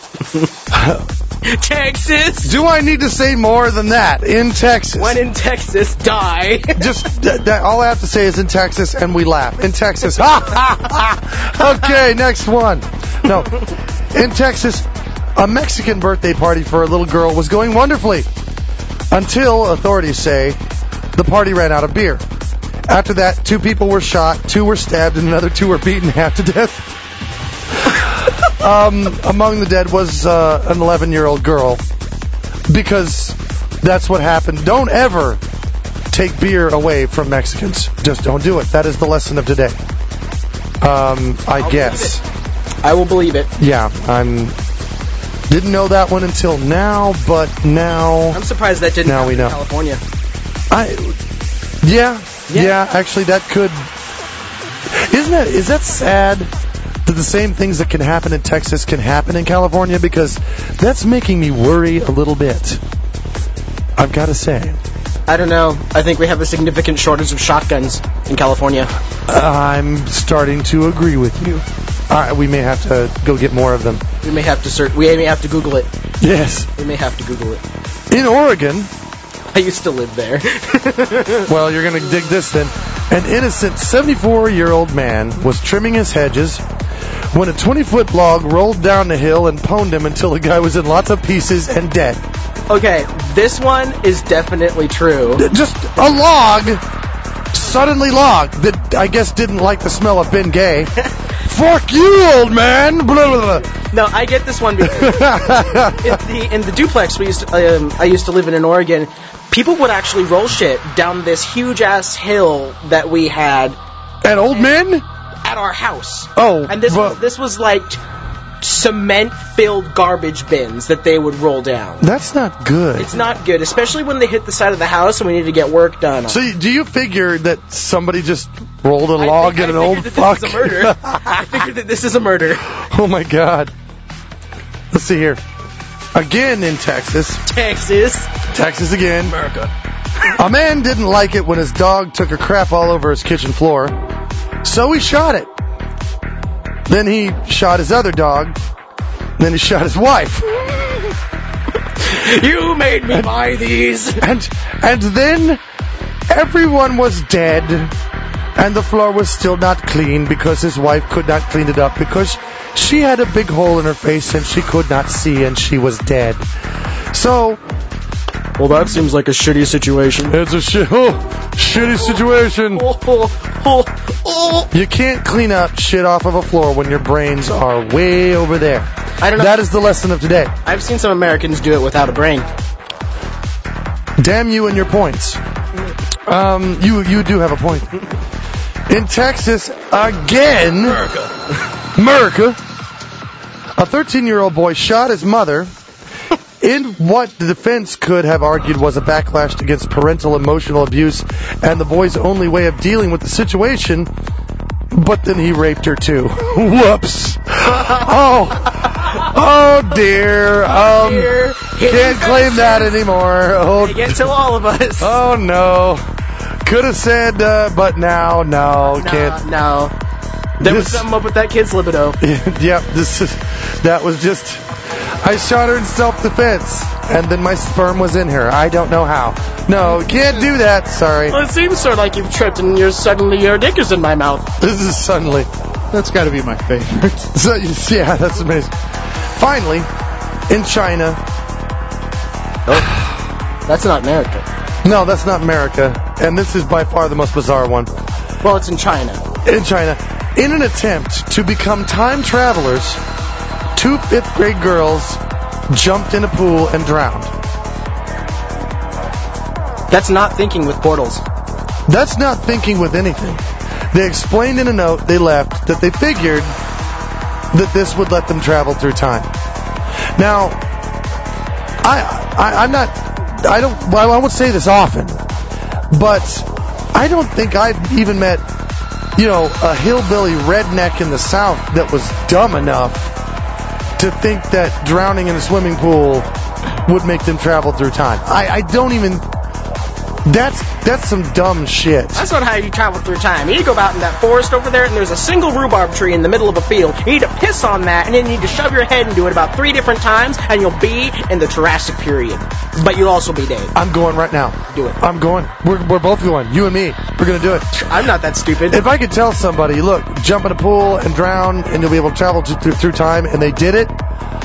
Texas? Do I need to say more than that? In Texas. When in Texas, die. Just, that, that, all I have to say is in Texas, and we laugh. In Texas. Ha, ha, ha. Okay, next one. No. In Texas, a Mexican birthday party for a little girl was going wonderfully. Until, authorities say, the party ran out of beer. After that, two people were shot, two were stabbed, and another two were beaten half to death. Um, among the dead was uh, an eleven-year-old girl, because that's what happened. Don't ever take beer away from Mexicans. Just don't do it. That is the lesson of today. Um, I I'll guess. believe it. I will believe it. Yeah, I'm. Didn't know that one until now, but now. I'm surprised that didn't Now happen we know. in California. I. Yeah, Yeah. yeah. Actually, that could. Isn't that? Is that sad? That the same things that can happen in Texas can happen in California, because that's making me worry a little bit. I've got to say. I don't know. I think we have a significant shortage of shotguns in California. I'm starting to agree with you. Uh, we may have to go get more of them. We may have to search. We may have to Google it. Yes. We may have to Google it. In Oregon, I used to live there. well, you're going to dig this then. An innocent seventy-four-year-old man was trimming his hedges when a twenty-foot log rolled down the hill and pwned him until the guy was in lots of pieces and dead. Okay, this one is definitely true. Just a log, suddenly log, that I guess didn't like the smell of Ben Gay. Fuck you, old man! Blah, blah, blah. No, I get this one because in the in the duplex we used to, um, I used to live in in Oregon. People would actually roll shit down this huge ass hill that we had And old men? at our house. Oh, And this well- was, this was like cement-filled garbage bins that they would roll down. That's not good. It's not good, especially when they hit the side of the house and we need to get work done. So do you figure that somebody just rolled a I log think- in I an old figured fuck? that This is a murder. I figured that this is a murder. Oh my God. Let's see here. Again in Texas. Texas. Texas again. America. A man didn't like it when his dog took a crap all over his kitchen floor, so he shot it. Then he shot his other dog. Then he shot his wife. You made me buy these. And and then everyone was dead and the floor was still not clean because his wife could not clean it up because she had a big hole in her face and she could not see and she was dead. So, well, that seems like a shitty situation. it's a shi- oh, shitty situation. Oh, oh, oh, oh. You can't clean up shit off of a floor when your brains are way over there. I don't know. That is the lesson of today. I've seen some Americans do it without a brain. Damn you and your points. Um, you you do have a point. In Texas, again, America. America, a thirteen-year-old boy shot his mother in what the defense could have argued was a backlash against parental emotional abuse and the boy's only way of dealing with the situation, but then he raped her too. Whoops. Oh, oh dear. Um, Dear. can't claim that anymore. Oh, They get to all of us. oh no. Could have said, uh, but now, no, no, can't. no. There was This- something up with that kid's libido. Yep, this is, that was just, I shot her in self-defense, and then my sperm was in her. I don't know how. No, can't do that, sorry. Well, it seems sort of like you've tripped and you're suddenly your dick is in my mouth. This is suddenly. That's got to be my favorite. So, yeah, that's amazing. Finally, in China, That's not America. no, that's not America, and this is by far the most bizarre one. Well, it's in China. In China, in an attempt to become time travelers, two fifth grade girls jumped in a pool and drowned. That's not thinking with portals. That's not thinking with anything. They explained in a note they left that they figured that this would let them travel through time. Now, I, I I'm not, I don't, well, I won't say this often, but I don't think I've even met, you know, a hillbilly redneck in the South that was dumb enough to think that drowning in a swimming pool would make them travel through time. I, I don't even, that's, that's some dumb shit. That's not how you travel through time. You need to go out in that forest over there, and there's a single rhubarb tree in the middle of a field. You need to piss on that, and then you need to shove your head into it about three different times, and you'll be in the Jurassic period. But you'll also be dead. I'm going right now. Do it. I'm going. We're, we're both going. You and me. We're going to do it. I'm not that stupid. If I could tell somebody, look, jump in a pool and drown, and you'll be able to travel to, through, through time, and they did it,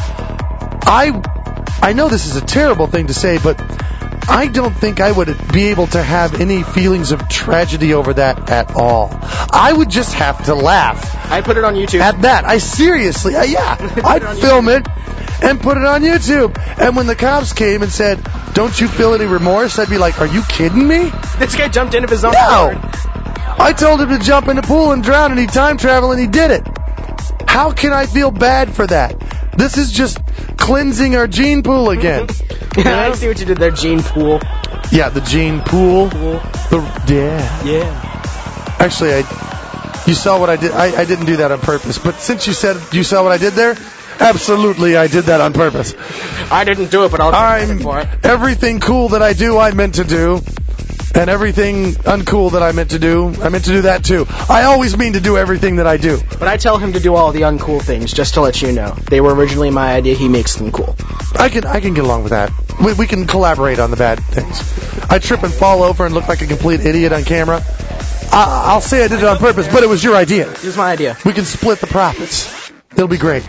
I, I know this is a terrible thing to say, but I don't think I would be able to have any feelings of tragedy over that at all. I would just have to laugh I put it on YouTube. at that. I seriously, uh, yeah, I'd film it and put it on YouTube. And when the cops came and said, "Don't you feel any remorse?" I'd be like, "Are you kidding me?" This guy jumped in of his own No. accord. I told him to jump in the pool and drown, and he time traveled, and he did it. How can I feel bad for that? This is just cleansing our gene pool again. I see what you did there, Gene Pool. Yeah, the gene pool. The, yeah. Yeah. Actually, I, you saw what I did. I, I didn't do that on purpose. But since you said you saw what I did there, absolutely, I did that on purpose. I didn't do it, but I'll take credit I'm for it. everything cool that I do, I meant to do. And everything uncool that I meant to do, I meant to do that too. I always mean to do everything that I do. But I tell him to do all the uncool things, just to let you know. They were originally my idea, he makes them cool. I can I can get along with that. We, we can collaborate on the bad things. I trip and fall over and look like a complete idiot on camera. I, I'll say I did it on purpose, but it was your idea. It was my idea. We can split the profits. It'll be great.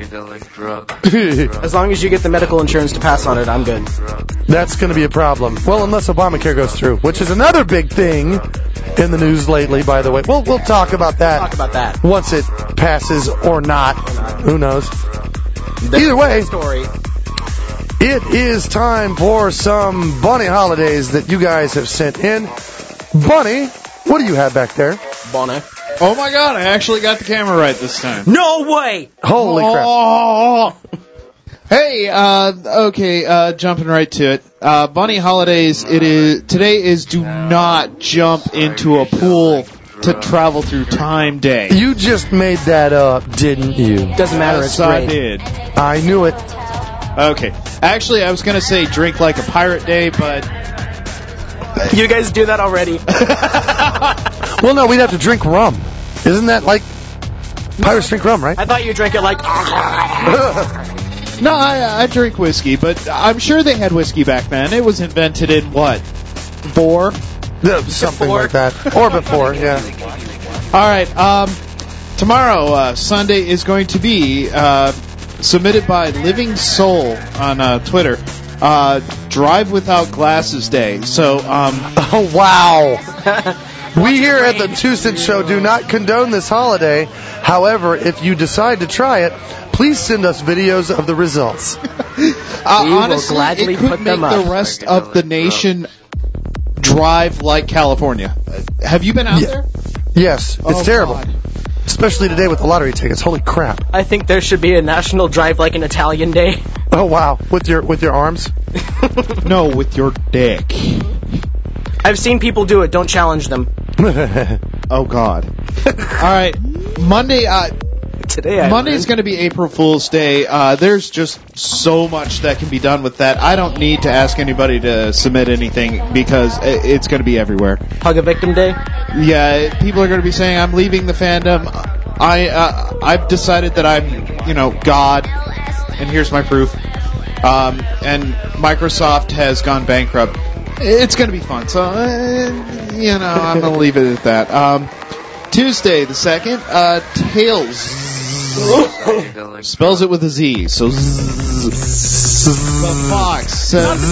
As long as you get the medical insurance to pass on it, I'm good. That's going to be a problem. Well, unless Obamacare goes through, which is another big thing in the news lately, by the way. We'll, we'll talk about that. Talk about that. Once it passes or not. Who knows? Either way, Story. it is time for some bunny holidays that you guys have sent in. Bunny, what do you have back there? Bonnie. Oh my god, I actually got the camera right this time. No way! Holy crap. Oh. Hey, uh, okay, uh, jumping right to it. Uh, Bunny Holidays, it is, today is do not jump into a pool to travel through time day. You just made that up, didn't you? Doesn't matter, it's Yes, I great. did. I knew it. Okay. Actually, I was gonna say drink like a pirate day, but You guys do that already. Well, no, we'd have to drink rum. Isn't that like pirates drink rum, right? I thought you drank it like... no, I, I drink whiskey, but I'm sure they had whiskey back then. It was invented in what? Four? Yeah, something Before. like that. Or before, yeah. All right. Um, tomorrow, uh, Sunday, is going to be uh, submitted by Living Soul on uh, Twitter. Uh, Drive Without Glasses Day. So, um, oh wow. We here at the Two-Cent Show do not condone this holiday. However, if you decide to try it, please send us videos of the results. uh, We will honestly, gladly it could put make them up. the rest of the nation drive like California. Uh, have you been out Yeah. there? Yes, it's Oh, terrible. God. Especially today with the lottery tickets. Holy crap. I think there should be a national drive like an Italian day. Oh wow. With your with your arms? No, with your dick. I've seen people do it. Don't challenge them. Oh, God. All right. Monday, uh, Today, I Monday's learned. going to be April Fool's Day. Uh, there's just so much that can be done with that. I don't need to ask anybody to submit anything because i- it's going to be everywhere. Hug a Victim Day. Yeah, people are going to be saying, I'm leaving the fandom. I, uh, I've decided that I'm, you know, God, and here's my proof. Um, and Microsoft has gone bankrupt. It's going to be fun. So, uh, you know, I'm going to leave it at that. Um, Tuesday, the second, uh, Tails. Spells it with a Z, so zzz. The Fox says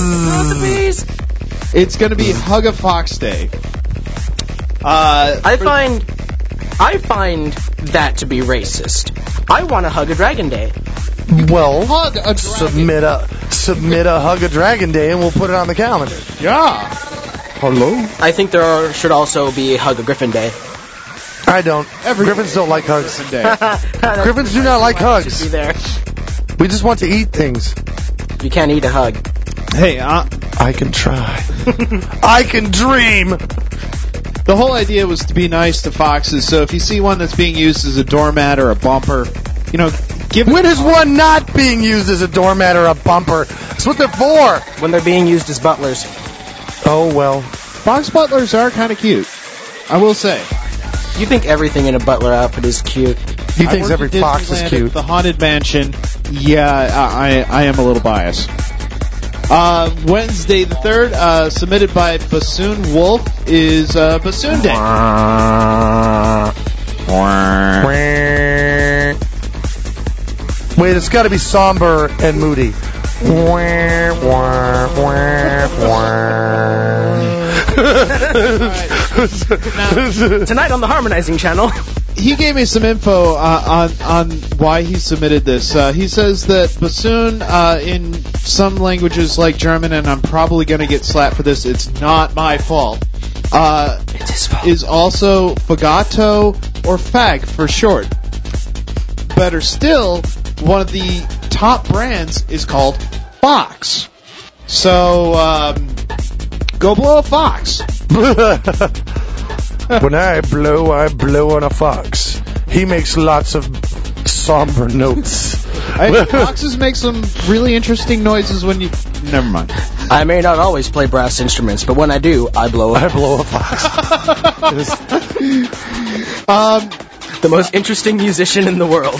uh, it's going to be Hug a Fox Day. Uh, I for- find, I find that to be racist. I want to hug a Dragon Day. Well, Hug a dragon. submit a submit a Hug a Dragon Day and we'll put it on the calendar. Yeah. Hello? I think there are, should also be Hug a Griffin Day. I don't. Every Griffins don't like hugs. Day. Griffins do not like Should hugs. be there. We just want to eat things. You can't eat a hug. Hey, uh, I can try. I can dream. the whole idea was to be nice to foxes, so if you see one that's being used as a doormat or a bumper, you know, give When it is one not being used as a doormat or a bumper? That's what they're for. When they're being used as butlers. Oh, well. Fox butlers are kind of cute. I will say. You think everything in a butler outfit is cute. He I thinks worked every at fox is Disneyland cute. at the Haunted Mansion. Yeah, I, I, I am a little biased. Uh, Wednesday the third, uh, submitted by Bassoon Wolf, is uh, Bassoon Day. Wait, it's got to be somber and moody. Tonight on the Harmonizing Channel. He gave me some info uh, on on why he submitted this. Uh, he says that bassoon, uh, in some languages like German, and I'm probably going to get slapped for this, it's not my fault, uh, It's his fault. is also fagato or fag for short. Better still, one of the top brands is called Fox. So, um, go blow a fox. When I blow, I blow on a fox. He makes lots of somber notes. I, foxes make some really interesting noises when you... Never mind. I may not always play brass instruments, but when I do, I blow I up. blow a fox. Um, The most interesting musician in the world.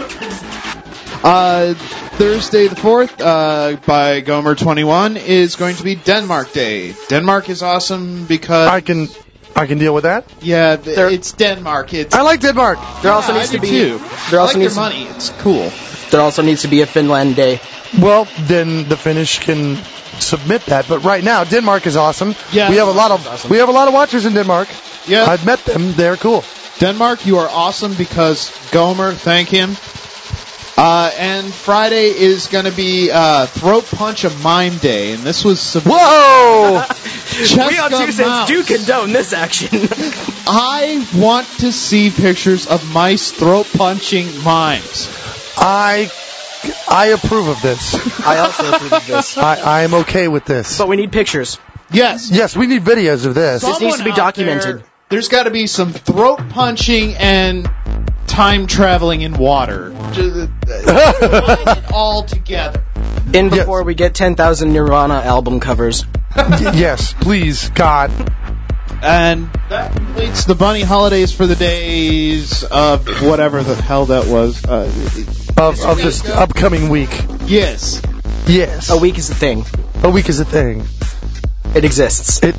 uh, Thursday the fourth, uh, by Gomer twenty-one, is going to be Denmark Day. Denmark is awesome because... I can, I can deal with that. yeah, th- There- it's Denmark. It's... I like Denmark. There also Yeah, needs I to do be. too. There I also like needs their to, money. It's cool. there also needs to be a Finland Day. Well, then the Finnish can submit that. But right now, Denmark is awesome. Yeah, we have a lot of Denmark's awesome. we have a lot of watchers in Denmark. Yeah. I've met them. They're cool. Denmark, you are awesome because Gomer, thank him. Uh, and Friday is going to be uh, Throat Punch a Mime Day, and this was sub- Whoa! We on Two Cents do condone this action. I want to see pictures of mice throat punching mimes. I I approve of this. I also approve of this. I I am okay with this. But we need pictures. Yes. Yes, we need videos of this. This needs to be Someone out documented. there, there's got to be some throat punching and time traveling in water. Just, uh, it all together. In before we get ten thousand Nirvana album covers. Yes, please, God. And that completes the bunny holidays for the days of whatever the hell that was. Uh, Of of this upcoming week. yes. Yes. A week is a thing. A week is a thing. It exists. It it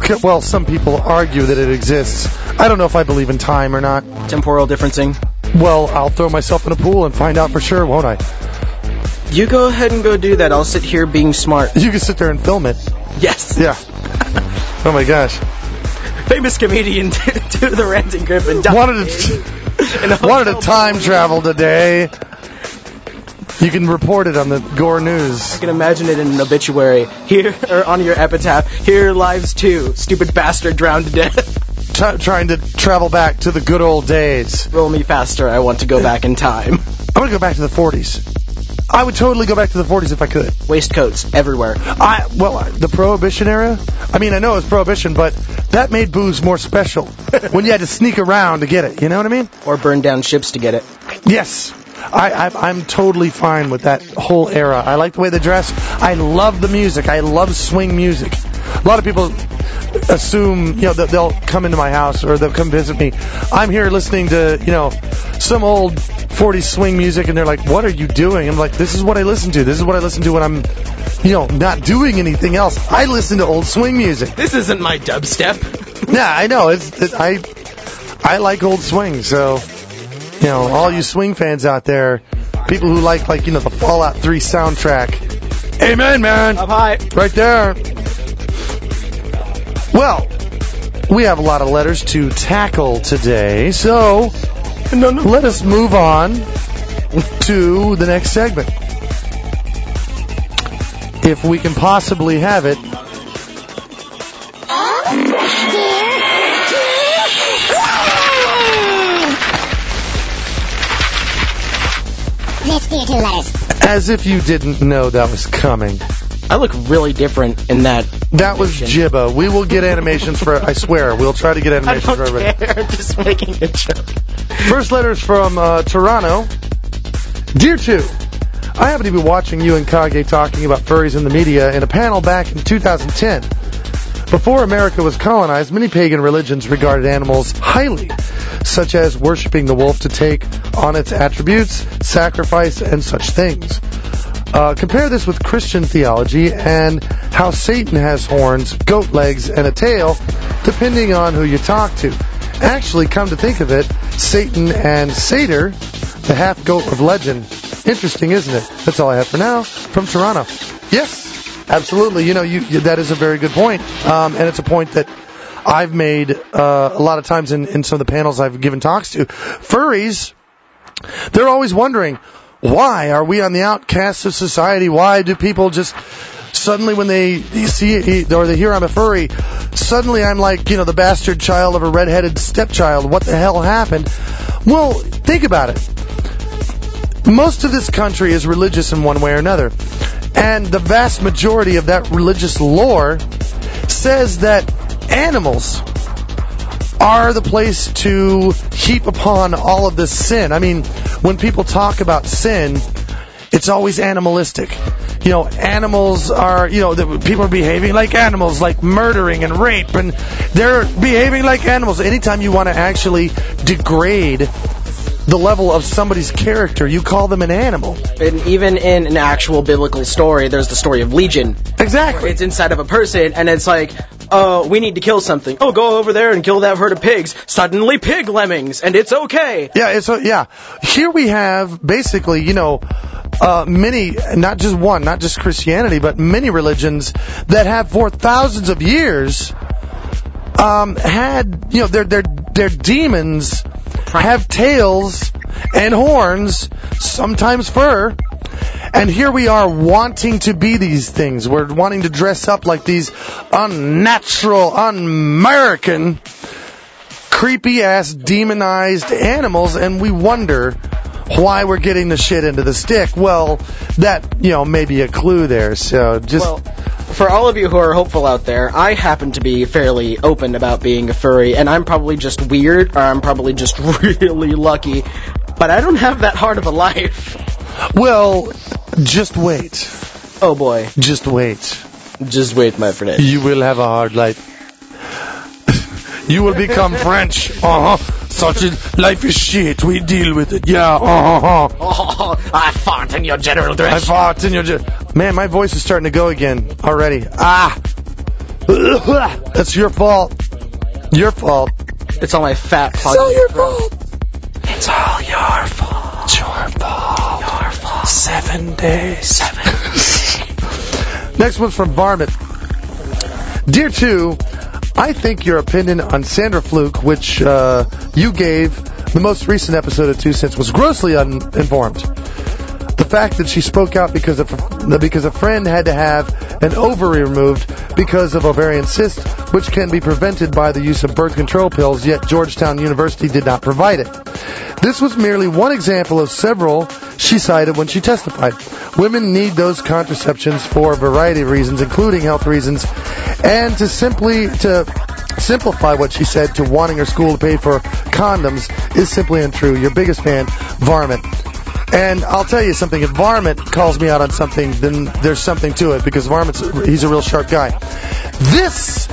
well, some people argue that it exists. I don't know if I believe in time or not. Temporal differencing. Well, I'll throw myself in a pool and find out for sure, won't I? You go ahead and go do that. I'll sit here being smart. You can sit there and film it. Yes. Yeah. Oh my gosh. Famous comedian to, to the Ranting Griffin. Wanted to, wanted to time travel today. You can report it on the Gore News. I can imagine it in an obituary. Here, or on your epitaph. Here lives two. Stupid bastard drowned to death. T- trying to travel back to the good old days. Roll me faster. I want to go back in time. I want to go back to the forties. I would totally go back to the forties if I could. Waistcoats everywhere. I well, the Prohibition era. I mean, I know it was Prohibition, but that made booze more special when you had to sneak around to get it. You know what I mean? Or burn down ships to get it. Yes. I, I, I'm totally fine with that whole era. I like the way they dress. I love the music. I love swing music. A lot of people assume, you know, that they'll come into my house or they'll come visit me. I'm here listening to, you know, some old forties swing music, and they're like, "What are you doing?" I'm like, "This is what I listen to. This is what I listen to when I'm, you know, not doing anything else. I listen to old swing music." This isn't my dubstep. Yeah, I know. It's it, I I like old swing, so. You know, all you swing fans out there, people who like, like, you know, the Fallout three soundtrack. Amen, man. Up high. Right there. Well, we have a lot of letters to tackle today, so let us move on to the next segment. If we can possibly have it. Let's do two letters. As if you didn't know that was coming. I look really different in that. That was Jibba. We will get animations for, I swear, we'll try to get I animations don't for everybody. care. I'm just making a joke. First letter is from uh, Toronto. Dear two, I happen to be watching you and Kage talking about furries in the media in a panel back in two thousand ten. Before America was colonized, many pagan religions regarded animals highly, such as worshiping the wolf to take on its attributes, sacrifice, and such things. Uh, compare this with Christian theology and how Satan has horns, goat legs, and a tail, depending on who you talk to. Actually, come to think of it, Satan and Satyr, the half-goat of legend. Interesting, isn't it? That's all I have for now. From Toronto. Yes. Absolutely. You know, you, you, that is a very good point. Um, and it's a point that I've made uh, a lot of times in, in some of the panels I've given talks to. Furries, they're always wondering, why are we on the outcasts of society? Why do people just suddenly when they see or they hear I'm a furry, suddenly I'm like, you know, the bastard child of a redheaded stepchild. What the hell happened? Well, think about it. Most of this country is religious in one way or another. And the vast majority of that religious lore says that animals are the place to heap upon all of this sin. I mean, when people talk about sin, it's always animalistic. You know, animals are, you know, the, people are behaving like animals, like murdering and rape, and they're behaving like animals. Anytime you want to actually degrade the level of somebody's character, you call them an animal. And even in an actual biblical story, there's the story of Legion. Exactly. It's inside of a person, and it's like, oh, we need to kill something. Oh, go over there and kill that herd of pigs. Suddenly pig lemmings, and it's okay. Yeah, it's a, yeah. Here we have basically, you know, uh, many, not just one, not just Christianity, but many religions that have for thousands of years um, had, you know, their their their demons have tails and horns, sometimes fur, and here we are wanting to be these things. We're wanting to dress up like these unnatural, un-American, creepy-ass, demonized animals, and we wonder why we're getting the shit into the stick. Well, that, you know, may be a clue there, so just... Well, for all of you who are hopeful out there, I happen to be fairly open about being a furry, and I'm probably just weird, or I'm probably just really lucky, but I don't have that hard of a life. Well, just wait. Oh boy. Just wait. Just wait, my friend. You will have a hard life. You will become French. Uh-huh. Such a life is shit. We deal with it. Yeah, uh-huh. Oh, I fart in your general I direction. fart in your... Ge- Man, my voice is starting to go again already. Ah! That's your fault. Your fault. It's all my fat It's plug. all your fault. It's all your fault. It's your fault. Your fault. Seven days. Seven days. Next one's from Varmint. Dear two, I think your opinion on Sandra Fluke, which uh, you gave the most recent episode of Two Cents, was grossly uninformed. The fact that she spoke out because of because a friend had to have an ovary removed because of ovarian cyst, which can be prevented by the use of birth control pills, yet Georgetown University did not provide it. This was merely one example of several she cited when she testified. Women need those contraceptions for a variety of reasons, including health reasons, and to simply to simplify what she said to wanting her school to pay for condoms is simply untrue. Your biggest fan, Varmint. And I'll tell you something, if Varmint calls me out on something, then there's something to it, because Varmint's, he's a real sharp guy. This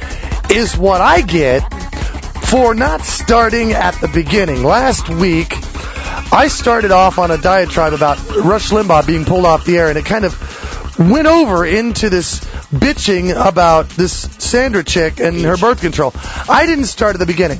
is what I get for not starting at the beginning. Last week, I started off on a diatribe about Rush Limbaugh being pulled off the air, and it kind of went over into this bitching about this Sandra chick and her birth control. I didn't start at the beginning.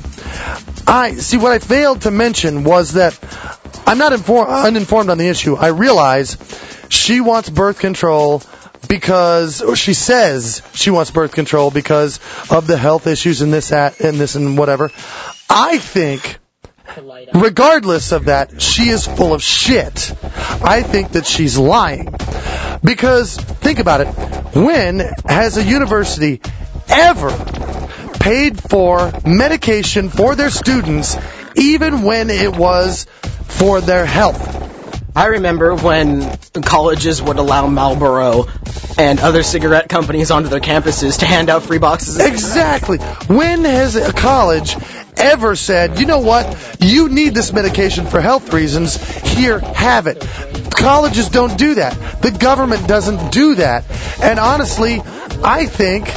I see, what I failed to mention was that I'm not inform- uninformed on the issue. I realize she wants birth control because, or she says she wants birth control because of the health issues and this, that, and this, and whatever. I think, regardless of that, she is full of shit. I think that she's lying. Because, think about it, when has a university ever paid for medication for their students, even when it was for their health? I remember when colleges would allow Marlboro and other cigarette companies onto their campuses to hand out free boxes of Exactly. When has a college ever said, you know what, you need this medication for health reasons, here, have it? Colleges don't do that. The government doesn't do that. And honestly, I think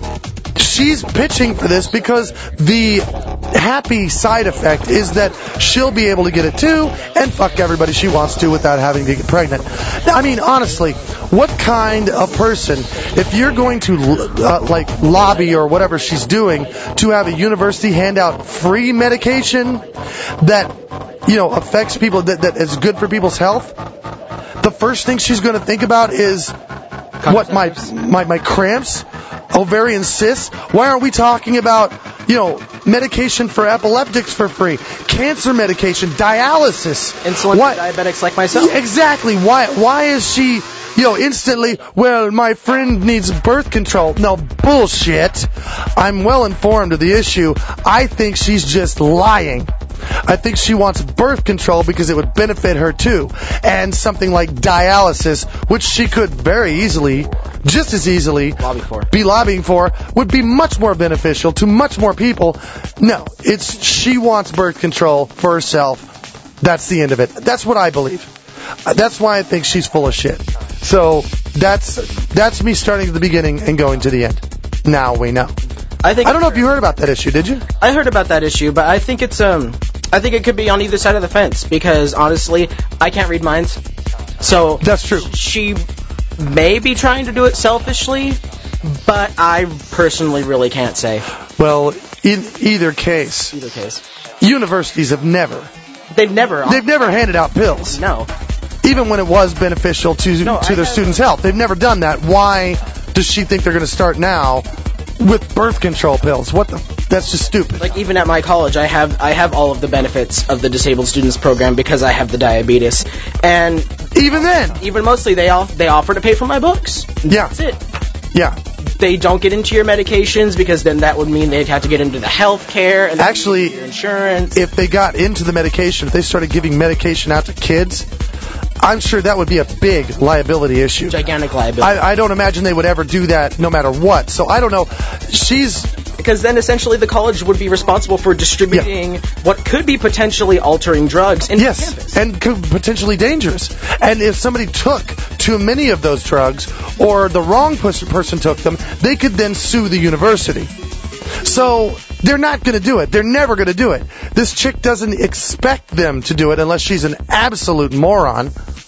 she's pitching for this because the happy side effect is that she'll be able to get it too and fuck everybody she wants to without having to get pregnant. I mean, honestly, what kind of person, if you're going to uh, like lobby or whatever she's doing to have a university hand out free medication that, you know, affects people, that, that is good for people's health, the first thing she's going to think about is what, my my my cramps, ovarian cysts? Why aren't we talking about, you know, medication for epileptics for free, cancer medication, dialysis, insulin why, for diabetics like myself? Yeah, exactly. Why why is she, you know, instantly, well, my friend needs birth control? No, bullshit. I'm well informed of the issue. I think she's just lying. I think she wants birth control because it would benefit her too. And something like dialysis, which she could very easily, just as easily, Lobby for. be lobbying for, would be much more beneficial to much more people. No, it's she wants birth control for herself. That's the end of it. That's what I believe. That's why I think she's full of shit. So that's that's me starting at the beginning and going to the end. Now we know. I think I don't know if you heard about that issue, did you? I heard about that issue, but I think it's um I think it could be on either side of the fence because honestly, I can't read minds. So That's true. She may be trying to do it selfishly, but I personally really can't say. Well, in either case, Either case. universities have never, They've never they've never handed out pills, No. even when it was beneficial to No, to I their have- students' health. They've never done that. Why does she think they're going to start now with birth control pills? What the? That's just stupid. Like even at my college, I have I have all of the benefits of the disabled students program because I have the diabetes, and Even then, even mostly they all they offer to pay for my books. yeah, That's it. yeah. They don't get into your medications because then that would mean they'd have to get into the health care and Actually, your insurance. if they got into the medication, if they started giving medication out to kids, I'm sure that would be a big liability issue. Gigantic liability. I, I don't imagine they would ever do that no matter what. So I don't know. She's Because then essentially the college would be responsible for distributing what could be potentially altering drugs into yes, campus. and could potentially dangerous. And if somebody took too many of those drugs, or the wrong pers- person took them, they could then sue the university. So they're not going to do it. They're never going to do it. This chick doesn't expect them to do it unless she's an absolute moron.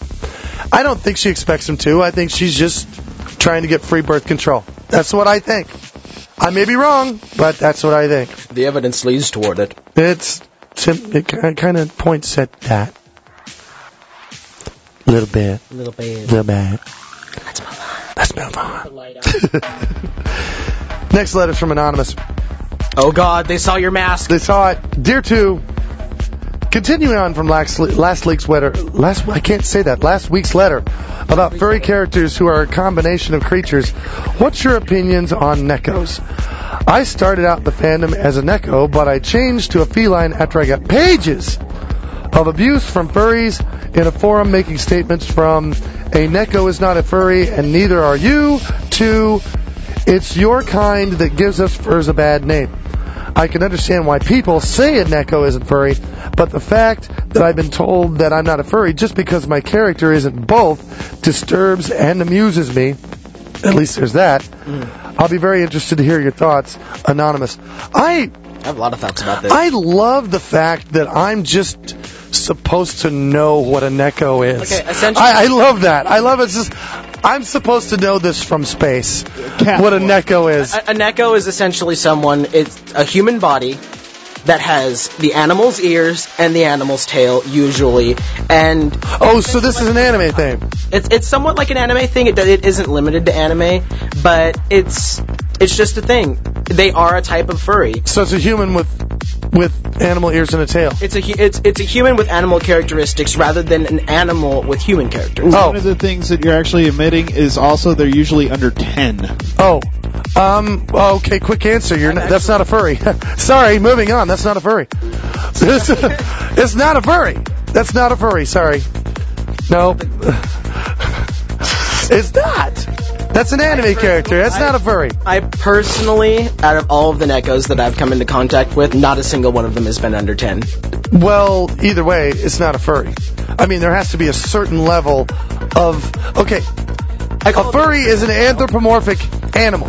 I don't think she expects them to. I think she's just trying to get free birth control. That's what I think. I may be wrong, but that's what I think. The evidence leads toward it. It's sim- it kind of points at that. A little bit. A little bit. little bit. Let's move on. Let's move on. Next letter's from Anonymous. Oh God, they saw your mask. They saw it. Dear two, continuing on from last, last week's letter, last I can't say that, last week's letter about furry characters who are a combination of creatures, what's your opinions on Neckos? I started out the fandom as a Necco, but I changed to a feline after I got pages of abuse from furries in a forum making statements from a Necco is not a furry and neither are you, to it's your kind that gives us furs a bad name. I can understand why people say a Necco isn't furry, but the fact that I've been told that I'm not a furry just because my character isn't both disturbs and amuses me. At least there's that. Mm. I'll be very interested to hear your thoughts, Anonymous. I, I have a lot of thoughts about this. I love the fact that I'm just supposed to know what a Necco is. Okay, essentially, I, I love that. I love it. It's just, I'm supposed to know this from space. Cat what a Necco is. A, a Necco is essentially someone, it's a human body that has the animal's ears and the animal's tail, usually. And oh, so this is an anime thing. It's it's somewhat like an anime thing. It, it isn't limited to anime, but it's it's just a thing. They are a type of furry. So it's a human with with animal ears and a tail. It's a it's it's a human with animal characteristics rather than an animal with human characteristics. Oh. One of the things that you're actually admitting is also they're usually under ten. Oh. Um, okay, quick answer. You're not, that's not a furry. Sorry, moving on. That's not a furry. It's, it's not a furry. That's not a furry. Sorry. No. It's not. That's an anime character. That's not a furry. I personally, out of all of the Neckos that I've come into contact with, not a single one of them has been under ten. Well, either way, it's not a furry. I mean, there has to be a certain level of... Okay, a furry is an anthropomorphic animal.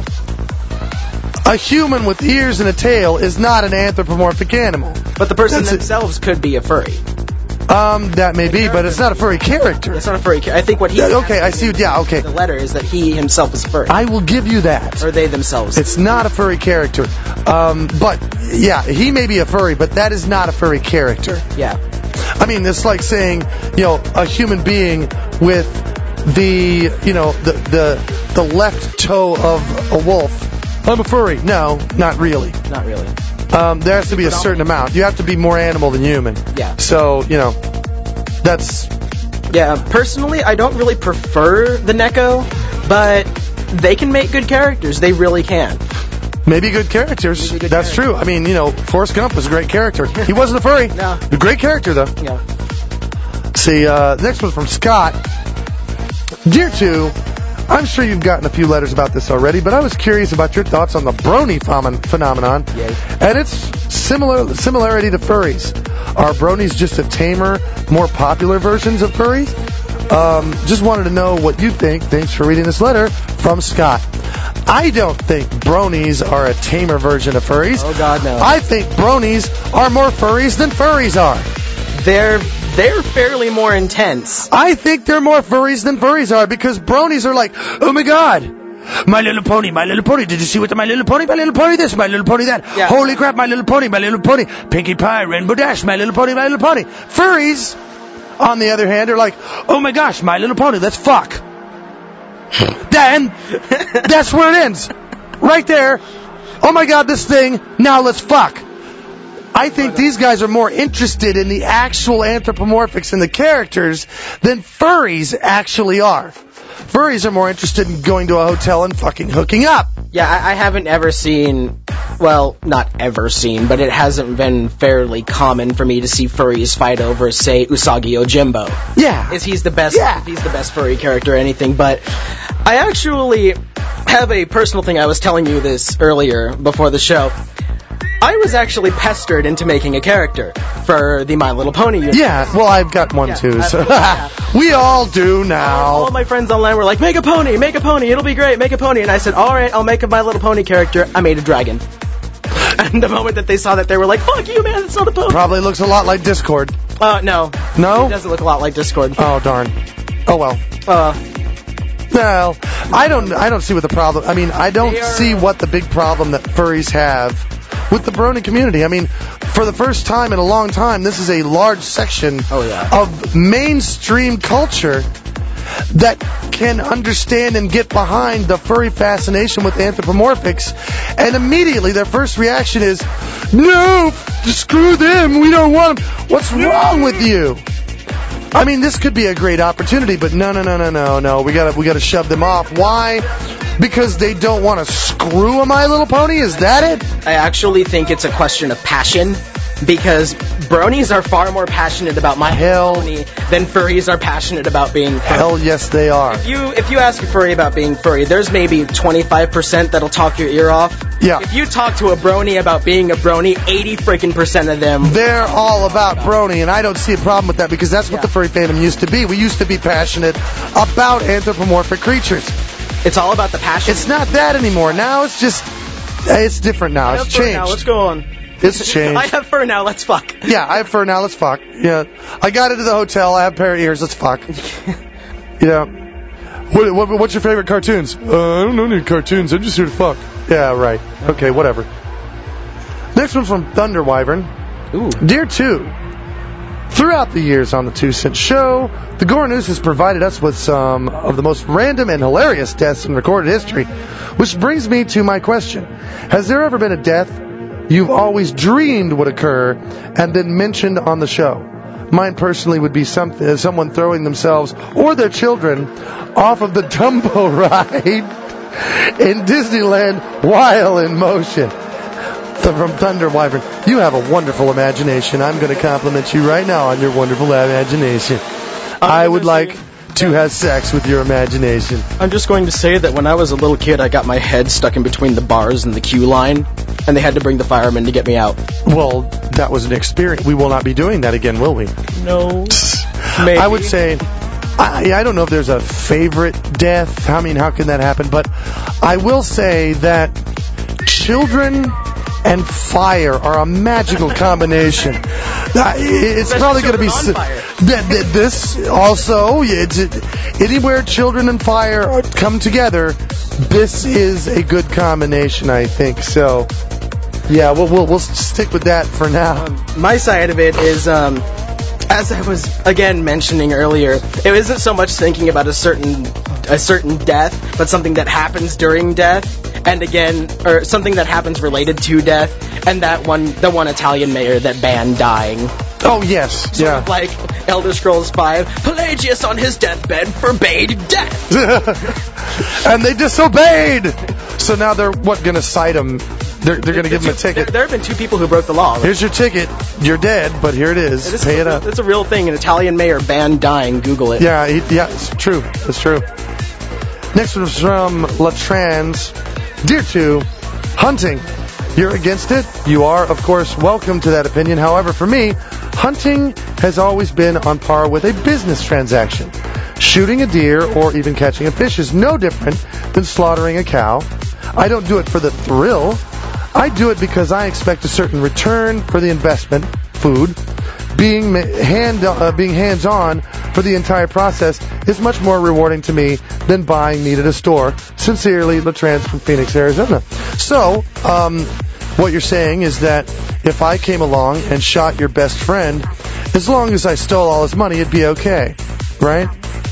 A human with ears and a tail is not an anthropomorphic animal. But the person That's themselves it. could be a furry. Um, that may be, but it's not a furry character. It's not a furry character. I think what he... Yeah, okay, I see. Yeah, okay. The letter is that he himself is a furry. I will give you that. Or they themselves. It's not a furry character. Um, but, yeah, he may be a furry, but that is not a furry character. Yeah. I mean, it's like saying, you know, a human being with the, you know, the the, the left toe of a wolf. I'm a furry. No, not really. Not really. Um, there has to be a certain amount. You have to be more animal than human. Yeah. So, you know, that's... Yeah, personally, I don't really prefer the Necco, but they can make good characters. They really can. Maybe good characters. Maybe good that's characters. true. I mean, you know, Forrest Gump was a great character. He wasn't a furry. No. A great character, though. Yeah. See, uh, next one's from Scott. Dear two, I'm sure you've gotten a few letters about this already, but I was curious about your thoughts on the brony phenom- phenomenon Yay. and its similar similarity to furries. Are bronies just a tamer, more popular versions of furries? Um, just wanted to know what you think. Thanks for reading this letter from Scott. I don't think bronies are a tamer version of furries. Oh, God, no. I think bronies are more furries than furries are. They're they're fairly more intense. I think they're more furries than furries are because bronies are like, oh my God, My Little Pony, My Little Pony. Did you see what the My Little Pony, My Little Pony this, My Little Pony that? Yeah. Holy crap, My Little Pony, My Little Pony. Pinkie Pie, Rainbow Dash, My Little Pony, My Little Pony. Furries, on the other hand, are like, oh my gosh, My Little Pony, let's fuck. Then, that's where it ends. Right there. Oh my God, this thing, now let's fuck. I think these guys are more interested in the actual anthropomorphics and the characters than furries actually are. Furries are more interested in going to a hotel and fucking hooking up. Yeah, I, I haven't ever seen, well, not ever seen, but it hasn't been fairly common for me to see furries fight over, say, Usagi Yojimbo. Yeah. Is he's the best? Yeah. If he's the best furry character or anything? But I actually have a personal thing. I was telling you this earlier before the show. I was actually pestered into making a character for the My Little Pony universe. Yeah, well, I've got one Yeah, too. So. uh, yeah. We all do now. All of my friends online were like, make a pony, make a pony, it'll be great, make a pony. And I said, alright, I'll make a My Little Pony character. I made a dragon. And the moment that they saw that, they were like, fuck you, man, it's not a pony. Probably looks a lot like Discord. Uh, no. No? It doesn't look a lot like Discord. Oh, darn. Oh, well. Uh, Well, I don't. I don't see what the problem. I mean, I don't see what the big problem that furries have with the brony community. I mean, for the first time in a long time, this is a large section Oh, yeah. of mainstream culture that can understand and get behind the furry fascination with anthropomorphics, and immediately their first reaction is, no, screw them, we don't want them. What's wrong with you? I mean, this could be a great opportunity, but no, no, no, no, no, no. We gotta, we gotta shove them off. Why? Because they don't want to screw a My Little Pony? Is that it? I actually think it's a question of passion, because bronies are far more passionate about My Hell. Little Pony than furries are passionate about being furry. Hell yes, they are. If you if you ask a furry about being furry, there's maybe twenty-five percent that'll talk your ear off. Yeah. If you talk to a brony about being a brony, eighty freaking percent of them. They're all about brony, and I don't see a problem with that because that's what Yeah. the furry fandom used to be. We used to be passionate about anthropomorphic creatures. It's all about the passion. It's not that anymore. Now it's just, it's different now. I It's have fur changed. now. Let's go on. It's changed. I have fur now. Let's fuck. Yeah, I have fur now. Let's fuck. Yeah, I got into the hotel. I have a pair of ears. Let's fuck. Yeah. What, what, what's your favorite cartoons? Uh, I don't know any cartoons. I'm just here to fuck. Yeah, right. Okay, whatever. Next one's from Thunder Wyvern. Ooh. Dear Two, throughout the years on the Two Cent Show, the Gore News has provided us with some of the most random and hilarious deaths in recorded history, which brings me to my question. Has there ever been a death you've always dreamed would occur and then mentioned on the show? Mine personally would be something, someone throwing themselves or their children off of the Dumbo ride in Disneyland while in motion. Th- From Thunder Wyvern, you have a wonderful imagination. I'm going to compliment you right now on your wonderful imagination. I would like to have sex with your imagination. I'm just going to say that when I was a little kid, I got my head stuck in between the bars and the queue line, and they had to bring the firemen to get me out. Well, that was an experience. We will not be doing that again, will we? No. Maybe. I would say, I, I don't know if there's a favorite death. I mean, how can that happen? But I will say that children and fire are a magical combination. Uh, It's Especially probably going to be children on s- fire. th- th- this also. It's it, anywhere children and fire come together. This is a good combination, I think. So, yeah, we'll we'll, we'll stick with that for now. My side of it is, um, as I was again mentioning earlier, it isn't so much thinking about a certain a certain death, but something that happens during death, and again, or something that happens related to death, and that one, the one Italian mayor that banned dying. Oh yes, Sort yeah. of like Elder Scrolls five, Pelagius on his deathbed forbade death. And they disobeyed. So now they're what going to cite him? They're they're going to give him a There, ticket. there have been two people who broke the law. Here's your ticket. You're dead, but here it is. This Pay is it a, up. It's a real thing. An Italian mayor banned dying. Google it. Yeah, he, yeah, it's true. It's true. Next one is from Latrans. Dear Two, hunting. You're against it? You are, of course, welcome to that opinion. However, for me, hunting has always been on par with a business transaction. Shooting a deer or even catching a fish is no different than slaughtering a cow. I don't do it for the thrill. I do it because I expect a certain return for the investment, food. Being ma- hand uh, being hands-on for the entire process is much more rewarding to me than buying meat at a store. Sincerely, Latrans from Phoenix, Arizona. So, um, what you're saying is that if I came along and shot your best friend, as long as I stole all his money, it'd be okay, right?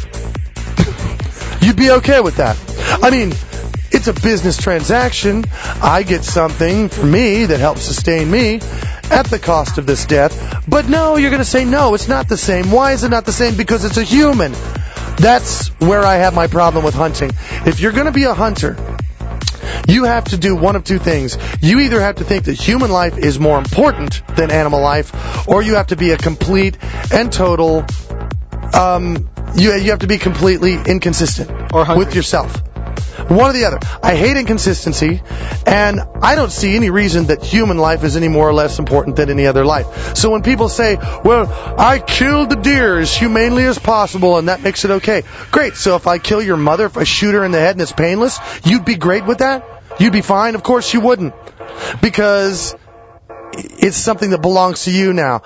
You'd be okay with that. I mean, it's a business transaction. I get something for me that helps sustain me at the cost of this death. But no, you're going to say no, it's not the same. Why is it not the same? Because it's a human. That's where I have my problem with hunting. If you're going to be a hunter, you have to do one of two things. You either have to think that human life is more important than animal life, or you have to be a complete and total, um, you, you have to be completely inconsistent Or hungry. with yourself. One or the other. I hate inconsistency, and I don't see any reason that human life is any more or less important than any other life. So when people say, well, I killed the deer as humanely as possible, and that makes it okay. Great. So if I kill your mother, if I shoot her in the head and it's painless, you'd be great with that? You'd be fine? Of course you wouldn't. Because it's something that belongs to you now.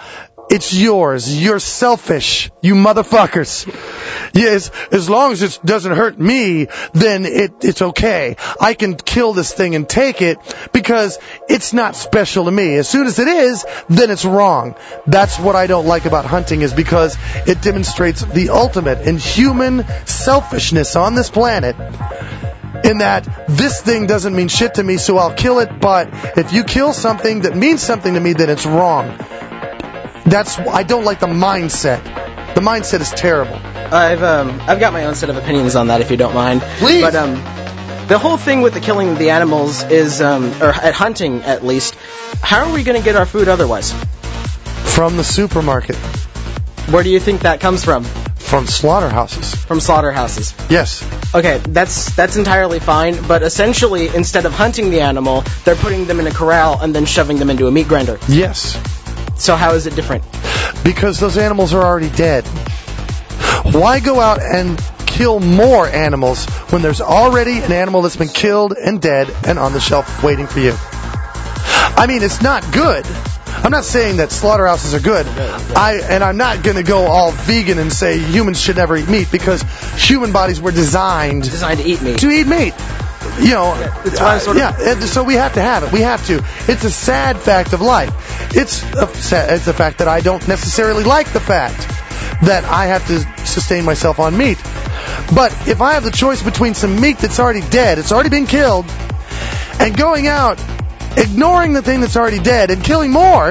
It's yours. You're selfish, you motherfuckers. Yes, as long as it doesn't hurt me, then it, it's okay. I can kill this thing and take it because it's not special to me. As soon as it is, then it's wrong. That's what I don't like about hunting, is because it demonstrates the ultimate in human selfishness on this planet. In that this thing doesn't mean shit to me, so I'll kill it, but if you kill something that means something to me, then it's wrong. That's, I don't like the mindset. The mindset is terrible. I've um I've got my own set of opinions on that, if you don't mind. Please. But um, the whole thing with the killing of the animals is um, or at hunting at least, how are we going to get our food otherwise? From the supermarket. Where do you think that comes from? From slaughterhouses. From slaughterhouses. Yes. Okay, that's that's entirely fine, but essentially, instead of hunting the animal, they're putting them in a corral and then shoving them into a meat grinder. Yes. So how is it different? Because those animals are already dead. Why go out and kill more animals when there's already an animal that's been killed and dead and on the shelf waiting for you? I mean, it's not good. I'm not saying that slaughterhouses are good. I and I'm not going to go all vegan and say humans should never eat meat, because human bodies were designed Designed to eat meat. to eat meat. You know, Yeah, that's why I'm sort of- uh, yeah. and So we have to have it. We have to. It's a sad fact of life. It's a sad, it's a fact that I don't necessarily like the fact that I have to sustain myself on meat. But if I have the choice between some meat that's already dead, it's already been killed, and going out, ignoring the thing that's already dead and killing more,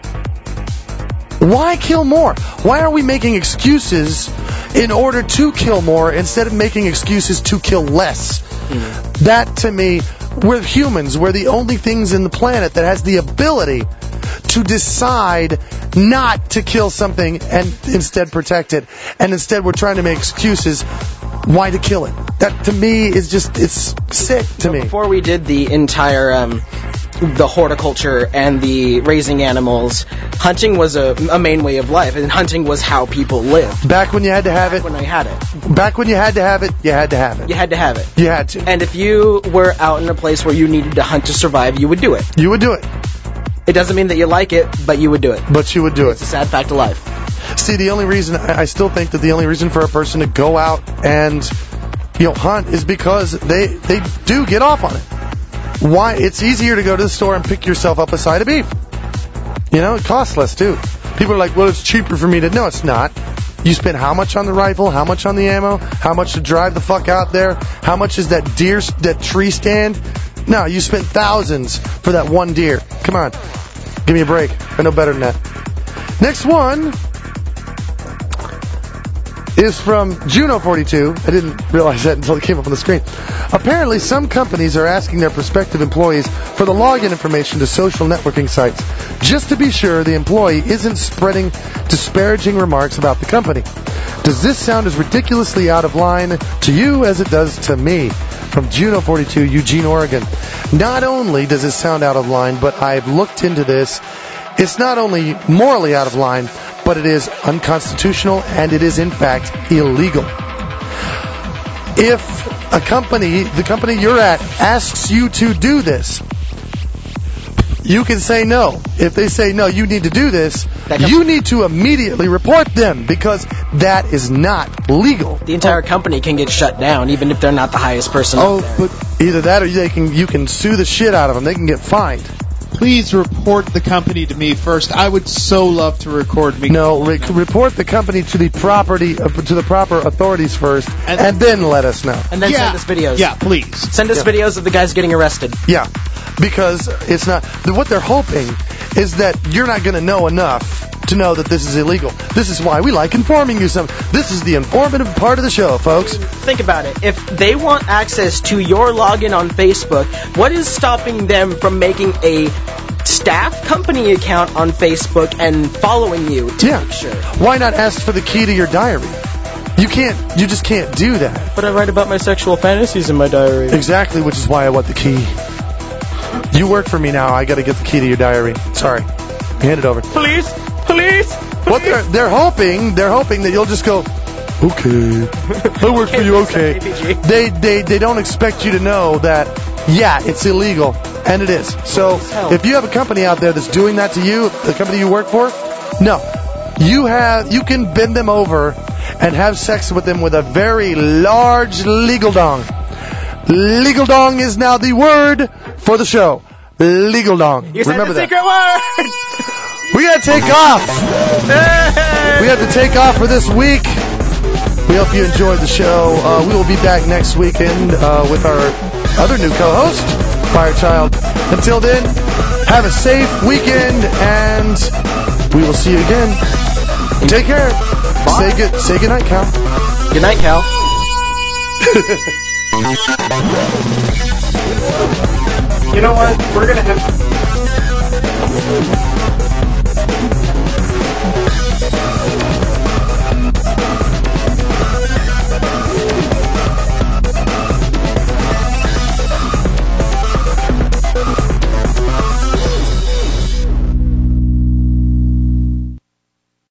why kill more? Why are we making excuses in order to kill more instead of making excuses to kill less? Mm-hmm. That, to me, we're humans. We're the only things in the planet that has the ability to decide not to kill something and instead protect it. And instead we're trying to make excuses why to kill it. That, to me, is just, it's sick to So me. Before we did the entire, um, the horticulture and the raising animals, hunting was a, a main way of life, and hunting was how people lived. Back when you had to have it, When I had it, back when you had to have it, you had to have it. you had to have it. You had to. And if you were out in a place where you needed to hunt to survive, you would do it. You would do it. It doesn't mean that you like it, but you would do it. But you would do It's a it. sad fact of life. See, the only reason, I I still think that the only reason for a person to go out and, you know, hunt is because they, they do get off on it. Why? It's easier to go to the store and pick yourself up a side of beef. You know, it costs less too. People are like, well, it's cheaper for me to... No, it's not. You spend how much on the rifle? How much on the ammo? How much to drive the fuck out there? How much is that deer, that tree stand? No, you spent thousands for that one deer. Come on. Give me a break. I know better than that. Next one is from Juno forty-two. I didn't realize that until it came up on the screen. Apparently, some companies are asking their prospective employees for the login information to social networking sites, just to be sure the employee isn't spreading disparaging remarks about the company. Does this sound as ridiculously out of line to you as it does to me? From Juno forty-two, Eugene, Oregon. Not only does it sound out of line, but I've looked into this. It's not only morally out of line, but it is unconstitutional, and it is in fact illegal. If a company, the company you're at, asks you to do this, you can say no. If they say no, you need to do this, you need to immediately report them, because that is not legal. The entire company can get shut down, even if they're not the highest person Oh, out there. but either that or they can you can sue the shit out of them. They can get fined. Please report the company to me first. I would so love to record me. No, re- report the company to the property uh, to the proper authorities first, and, And- then let us know. And then yeah, send us videos. Yeah, please. Send us Yeah. videos of the guys getting arrested. Yeah, because it's not. What they're hoping is that you're not going to know enough to know that this is illegal. This is why we like informing you some. This is the informative part of the show, folks. Think about it. If they want access to your login on Facebook, what is stopping them from making a staff company account on Facebook and following you to Yeah. make sure? Why not ask for the key to your diary? You can't. You just can't do that. But I write about my sexual fantasies in my diary. Exactly, which is why I want the key. You work for me now. I got to get the key to your diary. Sorry, hand it over. Police! Police! What they're they're hoping they're hoping that you'll just go, okay, I work for you. Okay. They they they don't expect you to know that. Yeah, it's illegal, and it is. So if you have a company out there that's doing that to you, the company you work for, no, you have you can bend them over and have sex with them with a very large legal dong. Legal dong is now the word for the show. Legal dong. You said Remember the that. secret word. We gotta take off. We have to take off for this week. We hope you enjoyed the show. Uh, we will be back next weekend uh, with our other new co-host, Firechild. Until then, have a safe weekend, and we will see you again. Take care. Bye. Say good. Say good night, Cal. Good night, Cal. You know what? We're gonna have.